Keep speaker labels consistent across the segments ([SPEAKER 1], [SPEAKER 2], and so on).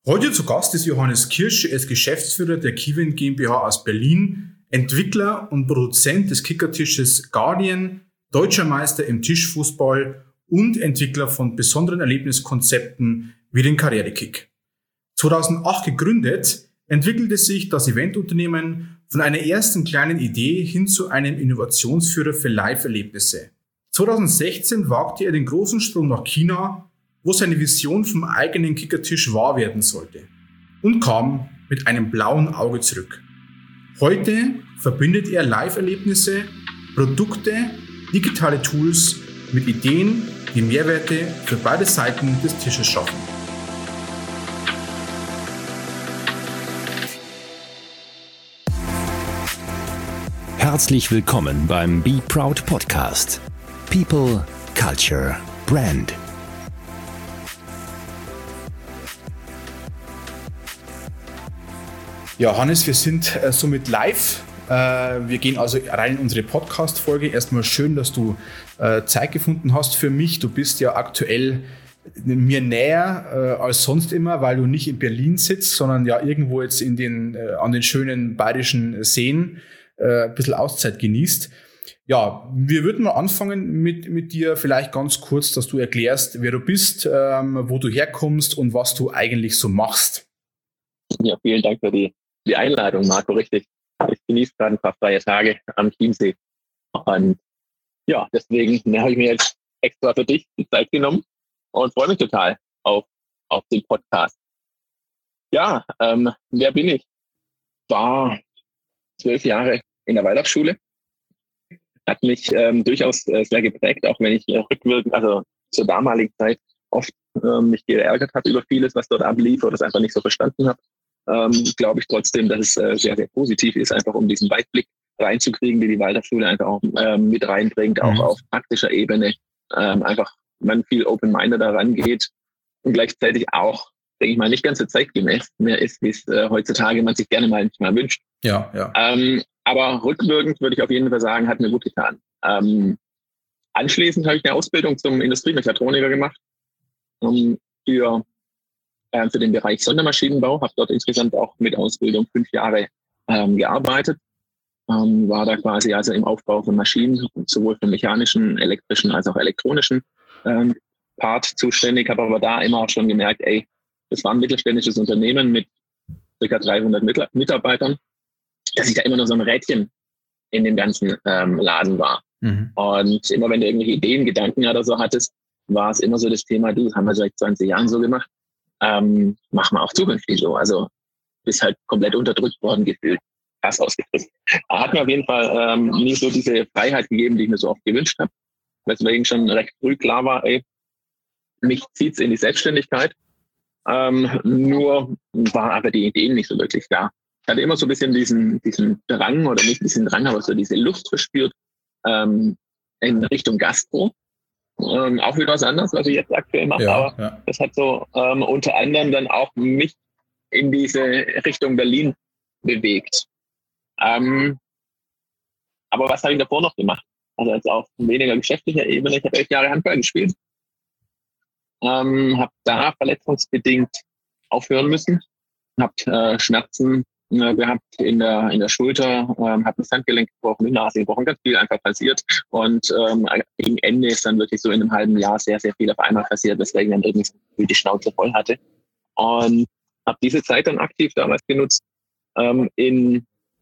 [SPEAKER 1] Heute zu Gast ist Johannes Kirsch, er ist Geschäftsführer der Kiwin GmbH aus Berlin, Entwickler und Produzent des Kickertisches Guardian, Deutscher Meister im Tischfußball und Entwickler von besonderen Erlebniskonzepten wie den Karrierekick. 2008 gegründet, entwickelte sich das Eventunternehmen von einer ersten kleinen Idee hin zu einem Innovationsführer für Live-Erlebnisse. 2016 wagte er den großen Sprung nach China, wo seine Vision vom eigenen Kickertisch wahr werden sollte, und kam mit einem blauen Auge zurück. Heute verbindet er Live-Erlebnisse, Produkte, digitale Tools mit Ideen, die Mehrwerte für beide Seiten des Tisches schaffen.
[SPEAKER 2] Herzlich willkommen beim Be Proud Podcast. People, Culture, Brand.
[SPEAKER 1] Ja, Hannes, wir sind somit live. Wir gehen also rein in unsere Podcast-Folge. Erstmal schön, dass du Zeit gefunden hast für mich. Du bist ja aktuell mir näher als sonst immer, weil du nicht in Berlin sitzt, sondern ja irgendwo jetzt an den schönen bayerischen Seen ein bisschen Auszeit genießt. Ja, wir würden mal anfangen mit dir vielleicht ganz kurz, dass du erklärst, wer du bist, wo du herkommst und was du eigentlich so machst.
[SPEAKER 3] Ja, vielen Dank für die Einladung, Marco, richtig. Ich genieße gerade ein paar freie Tage am Chiemsee. Und ja, deswegen habe ich mir jetzt extra für dich die Zeit genommen und freue mich total auf den Podcast. Ja, wer bin ich? War 12 Jahre in der Waldorfschule. Hat mich durchaus sehr geprägt, auch wenn ich rückwirkend, also zur damaligen Zeit, oft mich geärgert habe über vieles, was dort ablief oder es einfach nicht so verstanden habe. Glaube ich trotzdem, dass es sehr, sehr positiv ist, einfach um diesen Weitblick reinzukriegen, die Waldorfschule einfach auch mit reinbringt, auch auf praktischer Ebene. Einfach man viel open-minded da rangeht und gleichzeitig auch, denke ich mal, nicht ganz so zeitgemäß mehr ist, wie es heutzutage man sich gerne mal wünscht.
[SPEAKER 1] Ja.
[SPEAKER 3] Aber rückwirkend würde ich auf jeden Fall sagen, hat mir gut getan. Anschließend habe ich eine Ausbildung zum Industriemechatroniker gemacht für den Bereich Sondermaschinenbau, habe dort insgesamt auch mit Ausbildung 5 Jahre gearbeitet, war da quasi also im Aufbau von Maschinen, sowohl für mechanischen, elektrischen als auch elektronischen Part zuständig, habe aber da immer auch schon gemerkt, das war ein mittelständisches Unternehmen mit ca. 300 Mitarbeitern, dass ich da immer noch so ein Rädchen in dem ganzen Laden war. Und immer wenn du irgendwelche Ideen, Gedanken oder so hattest, war es immer so das Thema, das haben wir seit 20 Jahren so gemacht, machen wir auch zukünftig so. Also bist halt komplett unterdrückt worden gefühlt. Krass ausgedrückt. Hat mir auf jeden Fall nie so diese Freiheit gegeben, die ich mir so oft gewünscht habe. Weswegen schon recht früh klar war, mich zieht's in die Selbstständigkeit. Nur war aber die Ideen nicht so wirklich da. Ich hatte immer so ein bisschen diesen Drang, oder nicht diesen Drang, aber so diese Lust verspürt in Richtung Gastro. Auch wieder was anderes, was ich jetzt aktuell mache, aber das hat so unter anderem dann auch mich in diese Richtung Berlin bewegt. Aber was habe ich davor noch gemacht? Also jetzt auf weniger geschäftlicher Ebene. Ich habe 11 Jahre Handball gespielt, habe da verletzungsbedingt aufhören müssen, habe Schmerzen gehabt in der Schulter, habe das Handgelenk gebrochen, die Nase gebrochen, ganz viel einfach passiert. Und gegen Ende ist dann wirklich so in einem halben Jahr sehr, sehr viel auf einmal passiert, weswegen dann irgendwie die Schnauze voll hatte. Und habe diese Zeit dann aktiv damals genutzt, in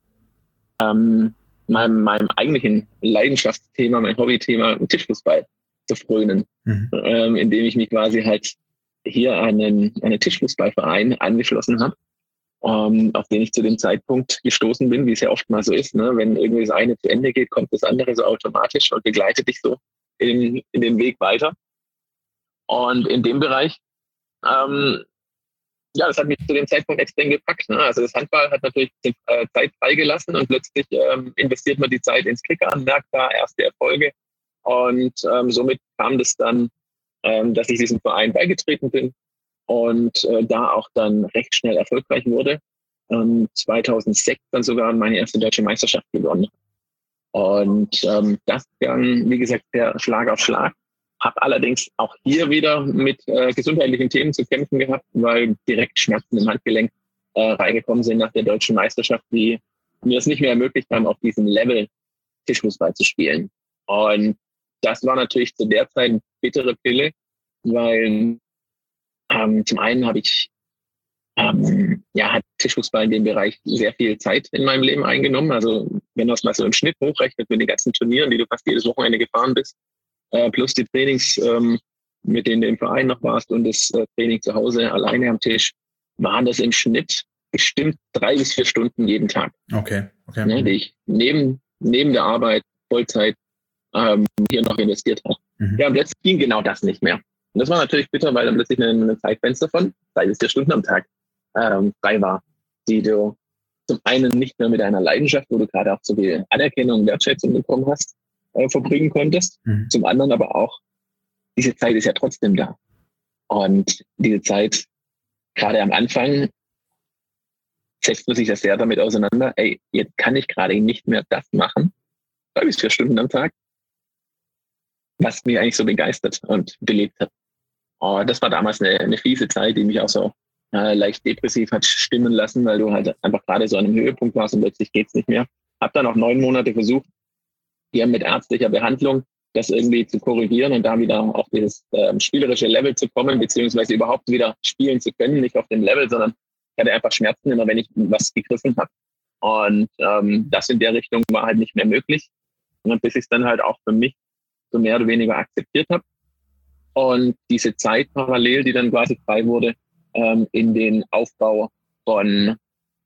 [SPEAKER 3] meinem eigentlichen Leidenschaftsthema, mein Hobbythema, Tischfußball zu frönen, indem ich mich quasi halt hier an einen Tischfußballverein angeschlossen habe, auf den ich zu dem Zeitpunkt gestoßen bin, wie es ja oft mal so ist, ne? Wenn irgendwie das eine zu Ende geht, kommt das andere so automatisch und begleitet dich so in den Weg weiter. Und in dem Bereich, das hat mich zu dem Zeitpunkt extrem gepackt. Ne? Also das Handball hat natürlich Zeit freigelassen und plötzlich investiert man die Zeit ins Kickern, merkt da erste Erfolge. Und somit kam das dann, dass ich diesem Verein beigetreten bin und da auch dann recht schnell erfolgreich wurde. 2006 dann sogar meine erste deutsche Meisterschaft gewonnen. Und das dann, wie gesagt, der Schlag auf Schlag. Habe allerdings auch hier wieder mit gesundheitlichen Themen zu kämpfen gehabt, weil direkt Schmerzen im Handgelenk reingekommen sind nach der deutschen Meisterschaft, die mir es nicht mehr ermöglicht haben, auf diesem Level Tischfußball zu spielen. Und das war natürlich zu der Zeit eine bittere Pille, weil zum einen habe ich hat Tischfußball in dem Bereich sehr viel Zeit in meinem Leben eingenommen. Also wenn du das mal so im Schnitt hochrechnet mit den ganzen Turnieren, die du fast jedes Wochenende gefahren bist, plus die Trainings, mit denen du im Verein noch warst und das Training zu Hause alleine am Tisch, waren das im Schnitt bestimmt 3 bis 4 Stunden jeden Tag.
[SPEAKER 1] Okay.
[SPEAKER 3] Ne, die ich neben der Arbeit Vollzeit hier noch investiert habe. Ja, und plötzlich ging genau das nicht mehr. Und das war natürlich bitter, weil dann plötzlich ein Zeitfenster von 3 bis 4 Stunden am Tag frei war, die du zum einen nicht mehr mit deiner Leidenschaft, wo du gerade auch so viel Anerkennung und Wertschätzung bekommen hast, verbringen konntest. Zum anderen aber auch, diese Zeit ist ja trotzdem da. Und diese Zeit, gerade am Anfang, setzt man sich ja sehr damit auseinander, jetzt kann ich gerade nicht mehr das machen, 3 bis 4 Stunden am Tag, was mich eigentlich so begeistert und belebt hat. Und das war damals eine fiese Zeit, die mich auch so leicht depressiv hat stimmen lassen, weil du halt einfach gerade so an einem Höhepunkt warst und plötzlich geht's nicht mehr. Hab dann auch 9 Monate versucht, hier mit ärztlicher Behandlung das irgendwie zu korrigieren und da wieder auf dieses spielerische Level zu kommen, beziehungsweise überhaupt wieder spielen zu können, nicht auf dem Level, sondern ich hatte einfach Schmerzen immer, wenn ich was gegriffen habe. Und das in der Richtung war halt nicht mehr möglich. Und bis ich es dann halt auch für mich so mehr oder weniger akzeptiert habe. Und diese Zeit parallel, die dann quasi frei wurde, in den Aufbau von,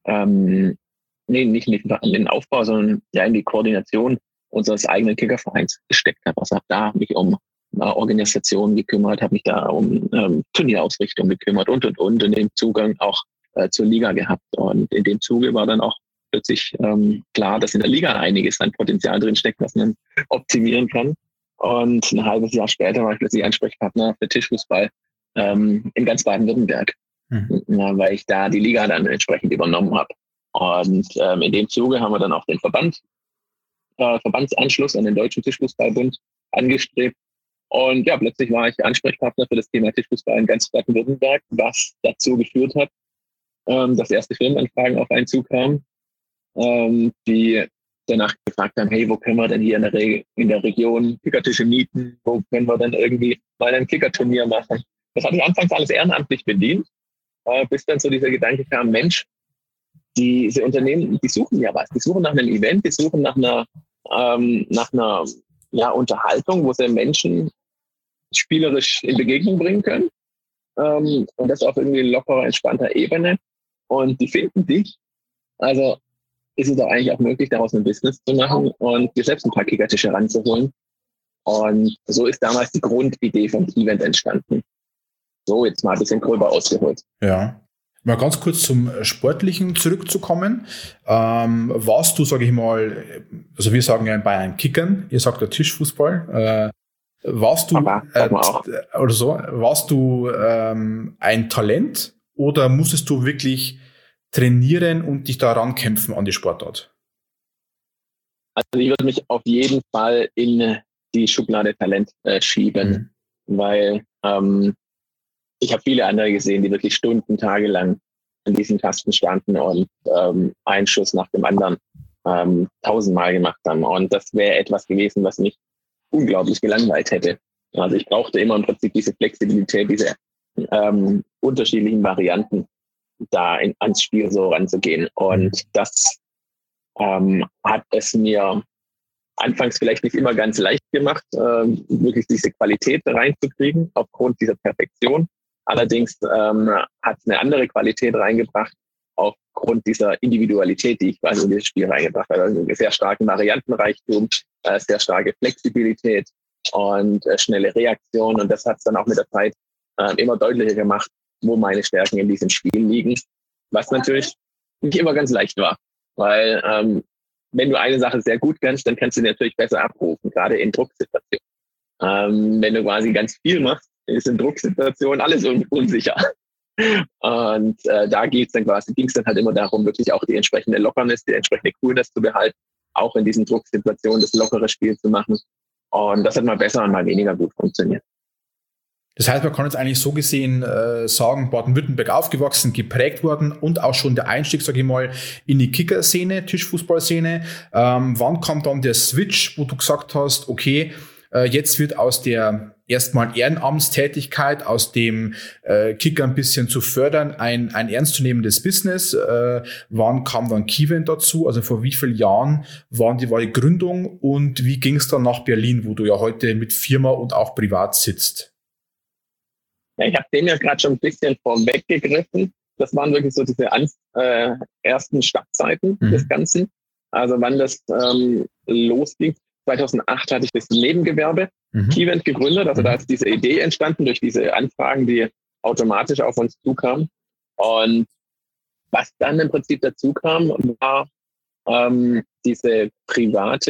[SPEAKER 3] nicht in den Aufbau, sondern ja in die Koordination unseres eigenen Kickervereins gesteckt habe. Also habe da mich um Organisation gekümmert, habe mich da um Turnierausrichtung gekümmert und den Zugang auch zur Liga gehabt. Und in dem Zuge war dann auch plötzlich klar, dass in der Liga einiges an Potenzial drinsteckt, was man optimieren kann. Und ein halbes Jahr später war ich plötzlich Ansprechpartner für Tischfußball in ganz Baden-Württemberg, weil ich da die Liga dann entsprechend übernommen habe. Und in dem Zuge haben wir dann auch den Verbandsanschluss an den Deutschen Tischfußballbund angestrebt. Und ja, plötzlich war ich Ansprechpartner für das Thema Tischfußball in ganz Baden-Württemberg, was dazu geführt hat, dass erste Firmenanfragen auf einen zukamen, die danach gefragt haben, hey, wo können wir denn hier in der Region Kickertische mieten? Wo können wir denn irgendwie mal ein Kickerturnier machen? Das hatte ich anfangs alles ehrenamtlich bedient, bis dann so dieser Gedanke kam, Mensch, diese Unternehmen, die suchen ja was. Die suchen nach einem Event, die suchen nach einer Unterhaltung, wo sie Menschen spielerisch in Begegnung bringen können. Und das auf irgendwie lockerer, entspannter Ebene. Und die finden dich. Also ist es doch eigentlich auch möglich, daraus ein Business zu machen und dir selbst ein paar Kickertische ranzuholen. Und so ist damals die Grundidee vom Event entstanden. So, jetzt mal ein bisschen gröber ausgeholt.
[SPEAKER 1] Ja. Mal ganz kurz zum Sportlichen zurückzukommen. Warst du, sage ich mal, also wir sagen ja in Bayern Kickern, ihr sagt ja Tischfußball. Warst du ein Talent oder musstest du wirklich trainieren und dich da rankämpfen an die Sportart?
[SPEAKER 3] Also ich würde mich auf jeden Fall in die Schublade Talent schieben, weil ich habe viele andere gesehen, die wirklich Stunden, tagelang an diesen Tasten standen und einen Schuss nach dem anderen 1000-mal gemacht haben. Und das wäre etwas gewesen, was mich unglaublich gelangweilt hätte. Also ich brauchte immer im Prinzip diese Flexibilität, diese unterschiedlichen Varianten, da ans Spiel so ranzugehen. Und das hat es mir anfangs vielleicht nicht immer ganz leicht gemacht, wirklich diese Qualität reinzukriegen, aufgrund dieser Perfektion. Allerdings hat es eine andere Qualität reingebracht, aufgrund dieser Individualität, die ich quasi in dieses Spiel reingebracht habe. Also einen sehr starken Variantenreichtum, sehr starke Flexibilität und schnelle Reaktion. Und das hat es dann auch mit der Zeit immer deutlicher gemacht, wo meine Stärken in diesem Spiel liegen. Was natürlich nicht immer ganz leicht war. Weil wenn du eine Sache sehr gut kannst, dann kannst du die natürlich besser abrufen, gerade in Drucksituationen. Wenn du quasi ganz viel machst, ist in Drucksituationen alles unsicher. Und da ging es dann halt immer darum, wirklich auch die entsprechende Lockerness, die entsprechende Coolness zu behalten, auch in diesen Drucksituationen das lockere Spiel zu machen. Und das hat mal besser und mal weniger gut funktioniert.
[SPEAKER 1] Das heißt, man kann jetzt eigentlich so gesehen sagen, Baden-Württemberg aufgewachsen, geprägt worden und auch schon der Einstieg, sage ich mal, in die Kicker-Szene, Tischfußballszene. Wann kam dann der Switch, wo du gesagt hast, okay, jetzt wird aus der erstmal Ehrenamtstätigkeit, aus dem Kicker ein bisschen zu fördern, ein ernstzunehmendes Business. Wann kam dann Keyvent dazu? Also vor wie vielen Jahren war die Gründung und wie ging es dann nach Berlin, wo du ja heute mit Firma und auch privat sitzt?
[SPEAKER 3] Ja, ich habe dem ja gerade schon ein bisschen vorweggegriffen. Das waren wirklich so diese ersten Startzeiten des Ganzen. Also wann das losging. 2008 hatte ich das Nebengewerbe Keyvent gegründet. Also da ist diese Idee entstanden durch diese Anfragen, die automatisch auf uns zukamen. Und was dann im Prinzip dazu kam, war diese privat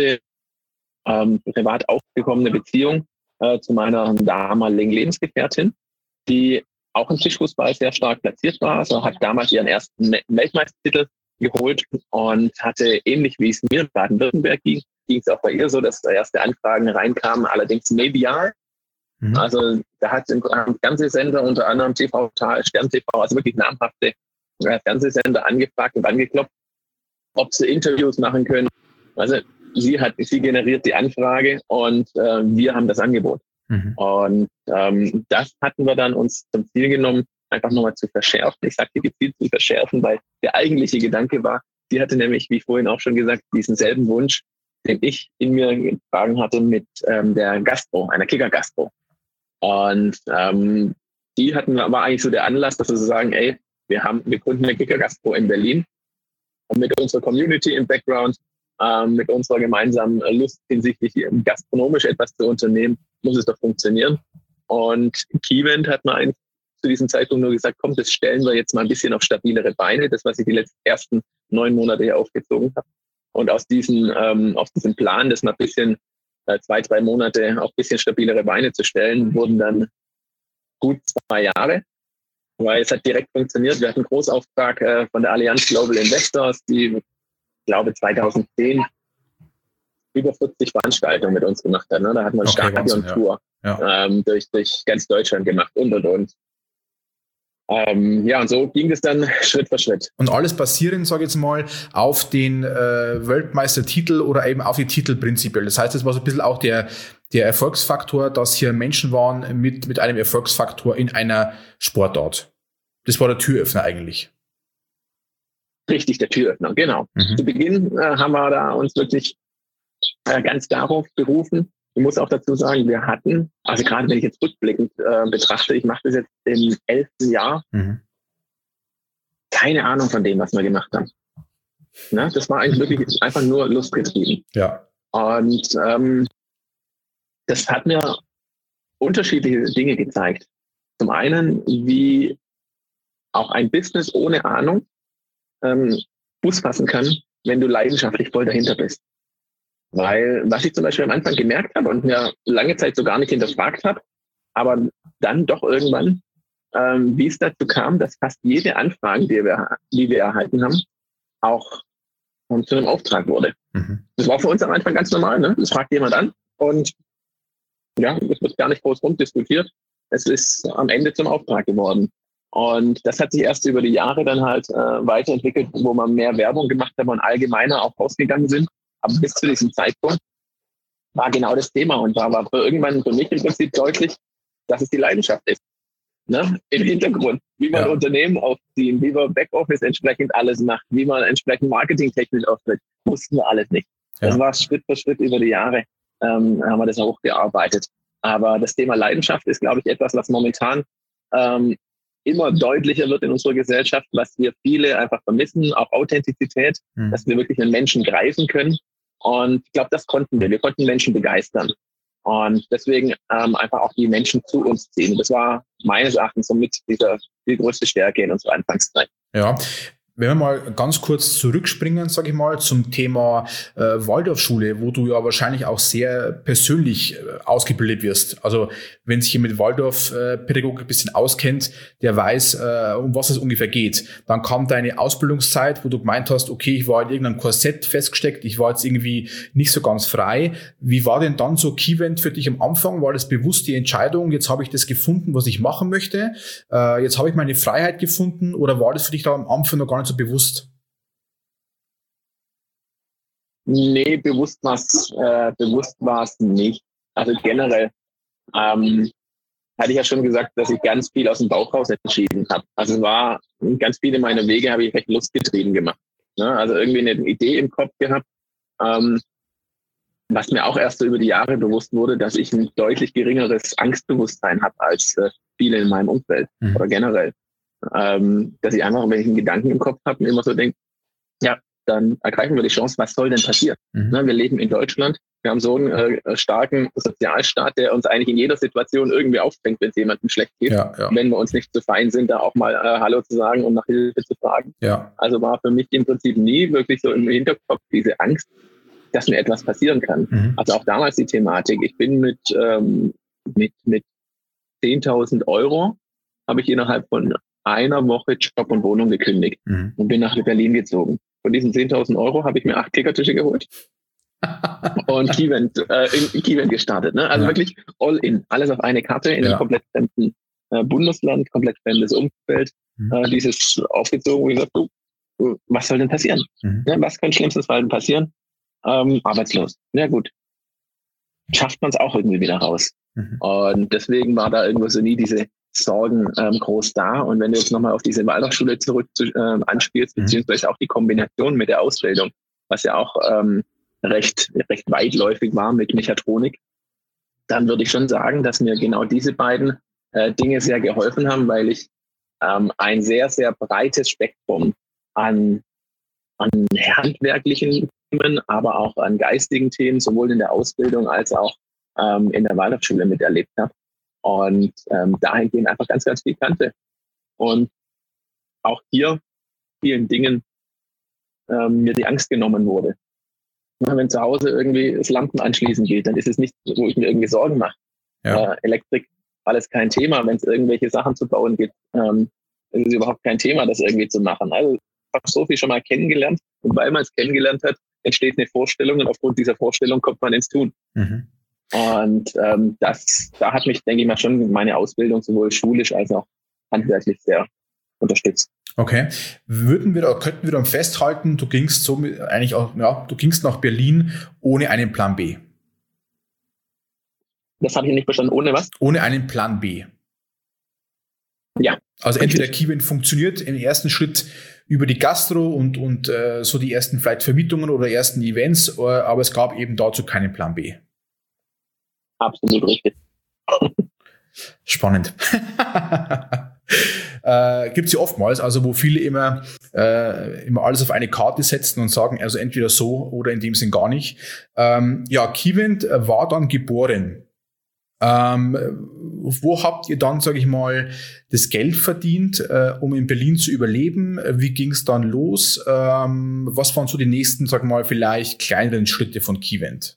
[SPEAKER 3] aufgekommene Beziehung zu meiner damaligen Lebensgefährtin, die auch im Tischfußball sehr stark platziert war. Also hat damals ihren ersten Weltmeistertitel geholt und hatte, ähnlich wie es mir in Baden-Württemberg ging es auch bei ihr so, dass da erste Anfragen reinkamen, allerdings medial. Also da hat ein Fernsehsender, unter anderem TV Total, Stern TV, also wirklich namhafte Fernsehsender angefragt und angeklopft, ob sie Interviews machen können. Also sie generiert die Anfrage und wir haben das Angebot. Und das hatten wir dann uns zum Ziel genommen, einfach nochmal zu verschärfen. Ich sagte gezielt zu verschärfen, weil der eigentliche Gedanke war, sie hatte nämlich, wie vorhin auch schon gesagt, diesen selben Wunsch, den ich in mir getragen hatte mit der Gastro, einer Kicker-Gastro. Und die war eigentlich so der Anlass, dass wir so sagen, ey, wir gründen eine Kicker-Gastro in Berlin und mit unserer Community im Background, mit unserer gemeinsamen Lust hinsichtlich gastronomisch etwas zu unternehmen, muss es doch funktionieren. Und Keyvent hat man zu diesem Zeitpunkt nur gesagt, komm, das stellen wir jetzt mal ein bisschen auf stabilere Beine, das, was ich die ersten 9 Monate hier aufgezogen habe. Und aus diesem Plan, das mal ein bisschen 2-3 Monate auf ein bisschen stabilere Beine zu stellen, wurden dann gut 2 Jahre, weil es hat direkt funktioniert. Wir hatten einen Großauftrag von der Allianz Global Investors, die, ich glaube, 2010 über 40 Veranstaltungen mit uns gemacht hat. Ne? Da hatten wir eine Stadion-Tour durch ganz Deutschland gemacht und. Und so ging es dann Schritt für Schritt.
[SPEAKER 1] Und alles basierend, sage ich jetzt mal, auf den Weltmeistertitel oder eben auf die Titel prinzipiell. Das heißt, das war so ein bisschen auch der Erfolgsfaktor, dass hier Menschen waren mit einem Erfolgsfaktor in einer Sportart. Das war der Türöffner eigentlich.
[SPEAKER 3] Richtig, der Türöffner, genau. Zu Beginn haben wir da uns wirklich ganz darauf berufen. Ich muss auch dazu sagen, wir hatten, also gerade wenn ich jetzt rückblickend betrachte, ich mache das jetzt im 11. Jahr, keine Ahnung von dem, was wir gemacht haben. Ne? Das war eigentlich wirklich einfach nur lustgetrieben.
[SPEAKER 1] Ja.
[SPEAKER 3] Und das hat mir unterschiedliche Dinge gezeigt. Zum einen, wie auch ein Business ohne Ahnung Fuß fassen kann, wenn du leidenschaftlich voll dahinter bist. Weil, was ich zum Beispiel am Anfang gemerkt habe und mir lange Zeit so gar nicht hinterfragt habe, aber dann doch irgendwann, wie es dazu kam, dass fast jede Anfrage, die wir erhalten haben, auch zu einem Auftrag wurde. Das war für uns am Anfang ganz normal, ne? Das fragt jemand an und ja, es wird gar nicht groß rumdiskutiert. Es ist am Ende zum Auftrag geworden. Und das hat sich erst über die Jahre dann halt weiterentwickelt, wo wir mehr Werbung gemacht haben und allgemeiner auch rausgegangen sind. Aber bis zu diesem Zeitpunkt war genau das Thema und da war irgendwann für mich im Prinzip deutlich, dass es die Leidenschaft ist. Ne? Im Hintergrund, wie man Unternehmen aufziehen, wie man Backoffice entsprechend alles macht, wie man entsprechend marketingtechnisch auftritt, wussten wir alles nicht. Das war Schritt für Schritt über die Jahre, haben wir das hochgearbeitet. Aber das Thema Leidenschaft ist, glaube ich, etwas, was momentan immer deutlicher wird in unserer Gesellschaft, was wir viele einfach vermissen, auch Authentizität, dass wir wirklich einen Menschen greifen können. Und ich glaube, das konnten wir. Wir konnten Menschen begeistern. Und deswegen einfach auch die Menschen zu uns ziehen. Das war meines Erachtens somit die größte Stärke in unserer Anfangszeit.
[SPEAKER 1] Ja. Wenn wir mal ganz kurz zurückspringen, sage ich mal, zum Thema Waldorfschule, wo du ja wahrscheinlich auch sehr persönlich ausgebildet wirst. Also wenn sich jemand mit Waldorfpädagogik ein bisschen auskennt, der weiß, um was es ungefähr geht. Dann kam deine Ausbildungszeit, wo du gemeint hast, okay, ich war in irgendeinem Korsett festgesteckt, ich war jetzt irgendwie nicht so ganz frei. Wie war denn dann so Keyevent für dich am Anfang? War das bewusst die Entscheidung, jetzt habe ich das gefunden, was ich machen möchte, jetzt habe ich meine Freiheit gefunden, oder war das für dich da am Anfang noch gar nicht so bewusst?
[SPEAKER 3] Nee, bewusst war es nicht. Also generell hatte ich ja schon gesagt, dass ich ganz viel aus dem Bauch raus entschieden habe. Also es war ganz viele meiner Wege habe ich recht lustgetrieben gemacht. Ne? Also irgendwie eine Idee im Kopf gehabt, was mir auch erst so über die Jahre bewusst wurde, dass ich ein deutlich geringeres Angstbewusstsein habe als viele in meinem Umfeld oder generell. Dass ich einfach, wenn ich einen Gedanken im Kopf habe, immer so denke, ja, dann ergreifen wir die Chance, was soll denn passieren? Ne, wir leben in Deutschland, wir haben so einen starken Sozialstaat, der uns eigentlich in jeder Situation irgendwie aufbringt, wenn es jemandem schlecht geht. Ja. Wenn wir uns nicht zu fein sind, da auch mal Hallo zu sagen und nach Hilfe zu fragen. Ja. Also war für mich im Prinzip nie wirklich so im Hinterkopf diese Angst, dass mir etwas passieren kann. Also auch damals die Thematik, ich bin mit 10.000 Euro habe ich innerhalb von einer Woche Job und Wohnung gekündigt und bin nach Berlin gezogen. Von diesen 10.000 Euro habe ich mir 8 Kickertische geholt und Keyevent gestartet. Ne? Also wirklich all in, alles auf eine Karte in einem komplett fremden Bundesland, komplett fremdes Umfeld. Dieses aufgezogen, wie gesagt, was soll denn passieren? Ja, was kann schlimmstes Fall passieren? Arbeitslos. Ja gut, schafft man es auch irgendwie wieder raus. Und deswegen war da irgendwo so nie diese Sorgen groß da. Und wenn du jetzt nochmal auf diese Waldorfschule zurück anspielst, beziehungsweise auch die Kombination mit der Ausbildung, was ja auch recht weitläufig war mit Mechatronik, dann würde ich schon sagen, dass mir genau diese beiden Dinge sehr geholfen haben, weil ich ein sehr, sehr breites Spektrum an handwerklichen Themen, aber auch an geistigen Themen, sowohl in der Ausbildung als auch in der Waldorfschule miterlebt habe. Und dahingehend einfach ganz, ganz viel kannte. Und auch hier vielen Dingen mir die Angst genommen wurde. Ja, wenn zu Hause irgendwie das Lampen anschließen geht, dann ist es nicht, wo ich mir irgendwie Sorgen mache. Ja. Elektrik, alles kein Thema. Wenn es irgendwelche Sachen zu bauen gibt, ist es überhaupt kein Thema, das irgendwie zu machen. Also ich habe so viel schon mal kennengelernt. Und weil man es kennengelernt hat, entsteht eine Vorstellung und aufgrund dieser Vorstellung kommt man ins Tun. Und da hat mich, denke ich mal, schon meine Ausbildung sowohl schulisch als auch handwerklich sehr unterstützt.
[SPEAKER 1] Okay. Könnten wir dann festhalten, du gingst du gingst nach Berlin ohne einen Plan B?
[SPEAKER 3] Das habe ich nicht verstanden. Ohne was?
[SPEAKER 1] Ohne einen Plan B.
[SPEAKER 3] Ja.
[SPEAKER 1] Also entweder Keyevent funktioniert im ersten Schritt über die Gastro und so die ersten vielleicht Vermietungen oder ersten Events, aber es gab eben dazu keinen Plan B.
[SPEAKER 3] Absolut richtig.
[SPEAKER 1] Spannend. Gibt es ja oftmals, also wo viele immer alles auf eine Karte setzen und sagen, also entweder so oder in dem Sinn gar nicht. Keyevent war dann geboren. Wo habt ihr dann, sage ich mal, das Geld verdient, um in Berlin zu überleben? Wie ging es dann los? Was waren so die nächsten, sag mal, vielleicht kleineren Schritte von Keyevent?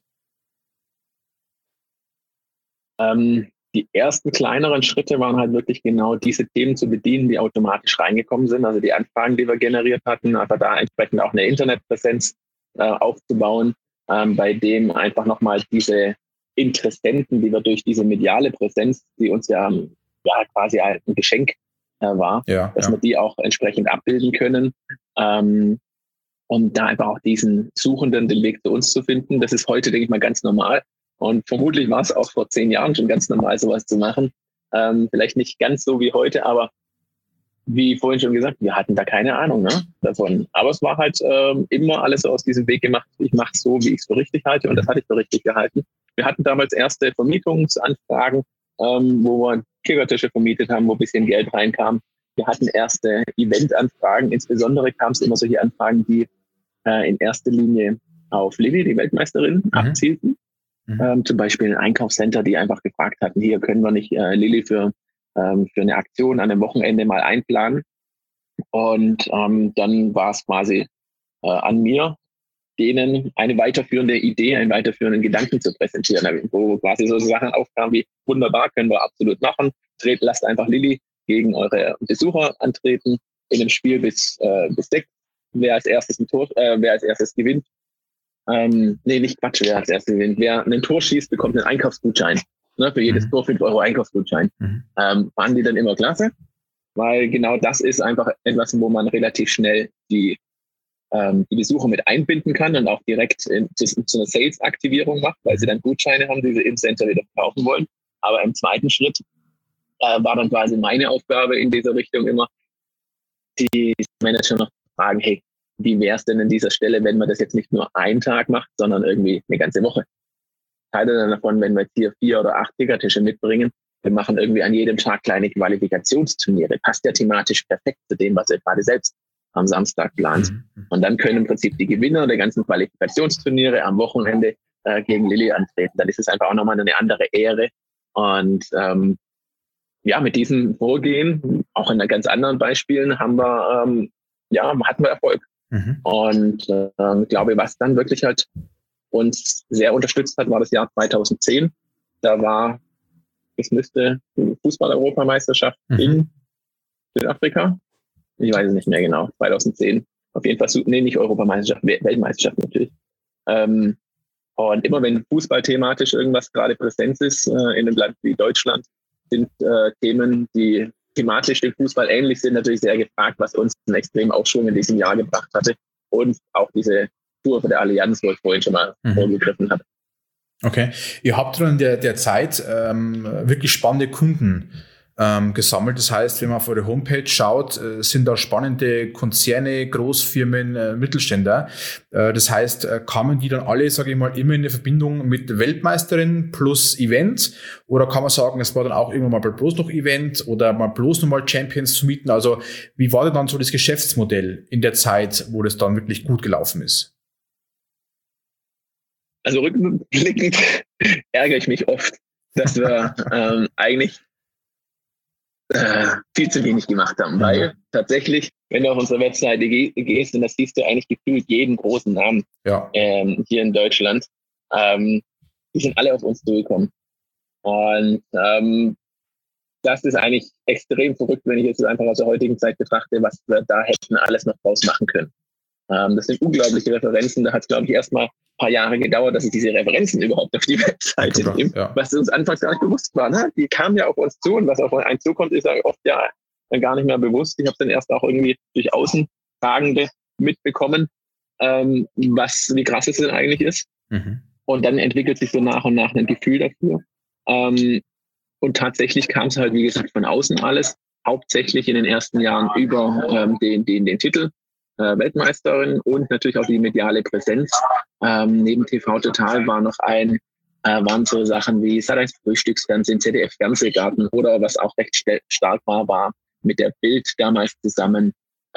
[SPEAKER 3] Die ersten kleineren Schritte waren halt wirklich genau diese Themen zu bedienen, die automatisch reingekommen sind. Also die Anfragen, die wir generiert hatten, aber da entsprechend auch eine Internetpräsenz aufzubauen, bei dem einfach nochmal diese Interessenten, die wir durch diese mediale Präsenz, die uns ja quasi ein Geschenk war, dass wir die auch entsprechend abbilden können. Und da einfach auch diesen Suchenden den Weg zu uns zu finden. Das ist heute, denke ich mal, ganz normal. Und vermutlich war es auch vor 10 Jahren schon ganz normal, sowas zu machen. Vielleicht nicht ganz so wie heute, aber wie vorhin schon gesagt, wir hatten da keine Ahnung davon. Aber es war halt immer alles so aus diesem Weg gemacht. Ich mache es so, wie ich es für richtig halte, und das hatte ich für richtig gehalten. Wir hatten damals erste Vermietungsanfragen, wo wir Kickertische vermietet haben, wo ein bisschen Geld reinkam. Wir hatten erste Eventanfragen. Insbesondere kam es immer solche Anfragen, die in erster Linie auf Lilly, die Weltmeisterin, abzielten. Zum Beispiel ein Einkaufscenter, die einfach gefragt hatten, hier können wir nicht Lilly für eine Aktion an einem Wochenende mal einplanen. Und dann war es quasi an mir, denen eine weiterführende Idee, einen weiterführenden Gedanken zu präsentieren, wo quasi so Sachen aufkamen wie, wunderbar, können wir absolut machen, lasst einfach Lilly gegen eure Besucher antreten in einem Spiel bis 6, wer als erstes gewinnt. Wer als erstes gewinnt. Wer ein Tor schießt, bekommt einen Einkaufsgutschein. Ne, für jedes Tor 5 € Einkaufsgutschein. Fanden die dann immer klasse, weil genau das ist einfach etwas, wo man relativ schnell die Besucher mit einbinden kann und auch direkt zu einer Sales-Aktivierung macht, weil sie dann Gutscheine haben, die sie im Center wieder verkaufen wollen. Aber im zweiten Schritt war dann quasi meine Aufgabe in dieser Richtung immer, die Manager noch fragen, hey, wie wäre es denn an dieser Stelle, wenn man das jetzt nicht nur einen Tag macht, sondern irgendwie eine ganze Woche? Teile dann davon, wenn wir jetzt hier 4 oder 8 Kickertische mitbringen, wir machen irgendwie an jedem Tag kleine Qualifikationsturniere. Passt ja thematisch perfekt zu dem, was ihr gerade selbst am Samstag plant. Und dann können im Prinzip die Gewinner der ganzen Qualifikationsturniere am Wochenende gegen Lilly antreten. Dann ist es einfach auch nochmal eine andere Ehre. Und mit diesem Vorgehen, auch in ganz anderen Beispielen, hatten wir Erfolg. Und ich glaube, was dann wirklich halt uns sehr unterstützt hat, war das Jahr 2010. Es müsste Fußball-Europameisterschaft in Südafrika. Ich weiß es nicht mehr genau, 2010. Auf jeden Fall, nicht Europameisterschaft, Weltmeisterschaft natürlich. Und immer wenn Fußball thematisch irgendwas gerade Präsenz ist, in einem Land wie Deutschland, sind Themen, die thematisch dem Fußball ähnlich sind, natürlich sehr gefragt, was uns einen extremen Aufschwung in diesem Jahr gebracht hatte. Und auch diese Tour der Allianz, wo ich vorhin schon mal vorgegriffen habe.
[SPEAKER 1] Okay. Ihr habt dann in der Zeit wirklich spannende Kunden gesammelt. Das heißt, wenn man auf eure Homepage schaut, sind da spannende Konzerne, Großfirmen, Mittelständler. Das heißt, kamen die dann alle, sage ich mal, immer in eine Verbindung mit Weltmeisterin plus Event? Oder kann man sagen, es war dann auch irgendwann mal bloß noch Event oder mal bloß noch mal Champions zu mieten? Also wie war denn dann so das Geschäftsmodell in der Zeit, wo das dann wirklich gut gelaufen ist?
[SPEAKER 3] Also rückblickend ärgere ich mich oft, dass wir eigentlich viel zu wenig gemacht haben, weil tatsächlich, wenn du auf unsere Webseite gehst, und das siehst du eigentlich gefühlt jeden großen Namen hier in Deutschland, die sind alle auf uns zugekommen. Und das ist eigentlich extrem verrückt, wenn ich jetzt einfach aus der heutigen Zeit betrachte, was wir da hätten alles noch draus machen können. Das sind unglaubliche Referenzen. Da hat es, glaube ich, erstmal ein paar Jahre gedauert, dass es diese Referenzen überhaupt auf die Webseite gibt, was uns anfangs gar nicht bewusst war. Ne? Die kamen ja auf uns zu und was auf einen zukommt, ist ja oft dann gar nicht mehr bewusst. Ich habe dann erst auch irgendwie durch Außentragende mitbekommen, wie krass es denn eigentlich ist. Und dann entwickelt sich so nach und nach ein Gefühl dafür. Und tatsächlich kam es halt, wie gesagt, von außen alles, hauptsächlich in den ersten Jahren über den Titel Weltmeisterin und natürlich auch die mediale Präsenz. Neben TV Total waren so Sachen wie Sat.1 Frühstücksfernsehen, ZDF Fernsehgarten oder was auch recht stark war mit der Bild damals zusammen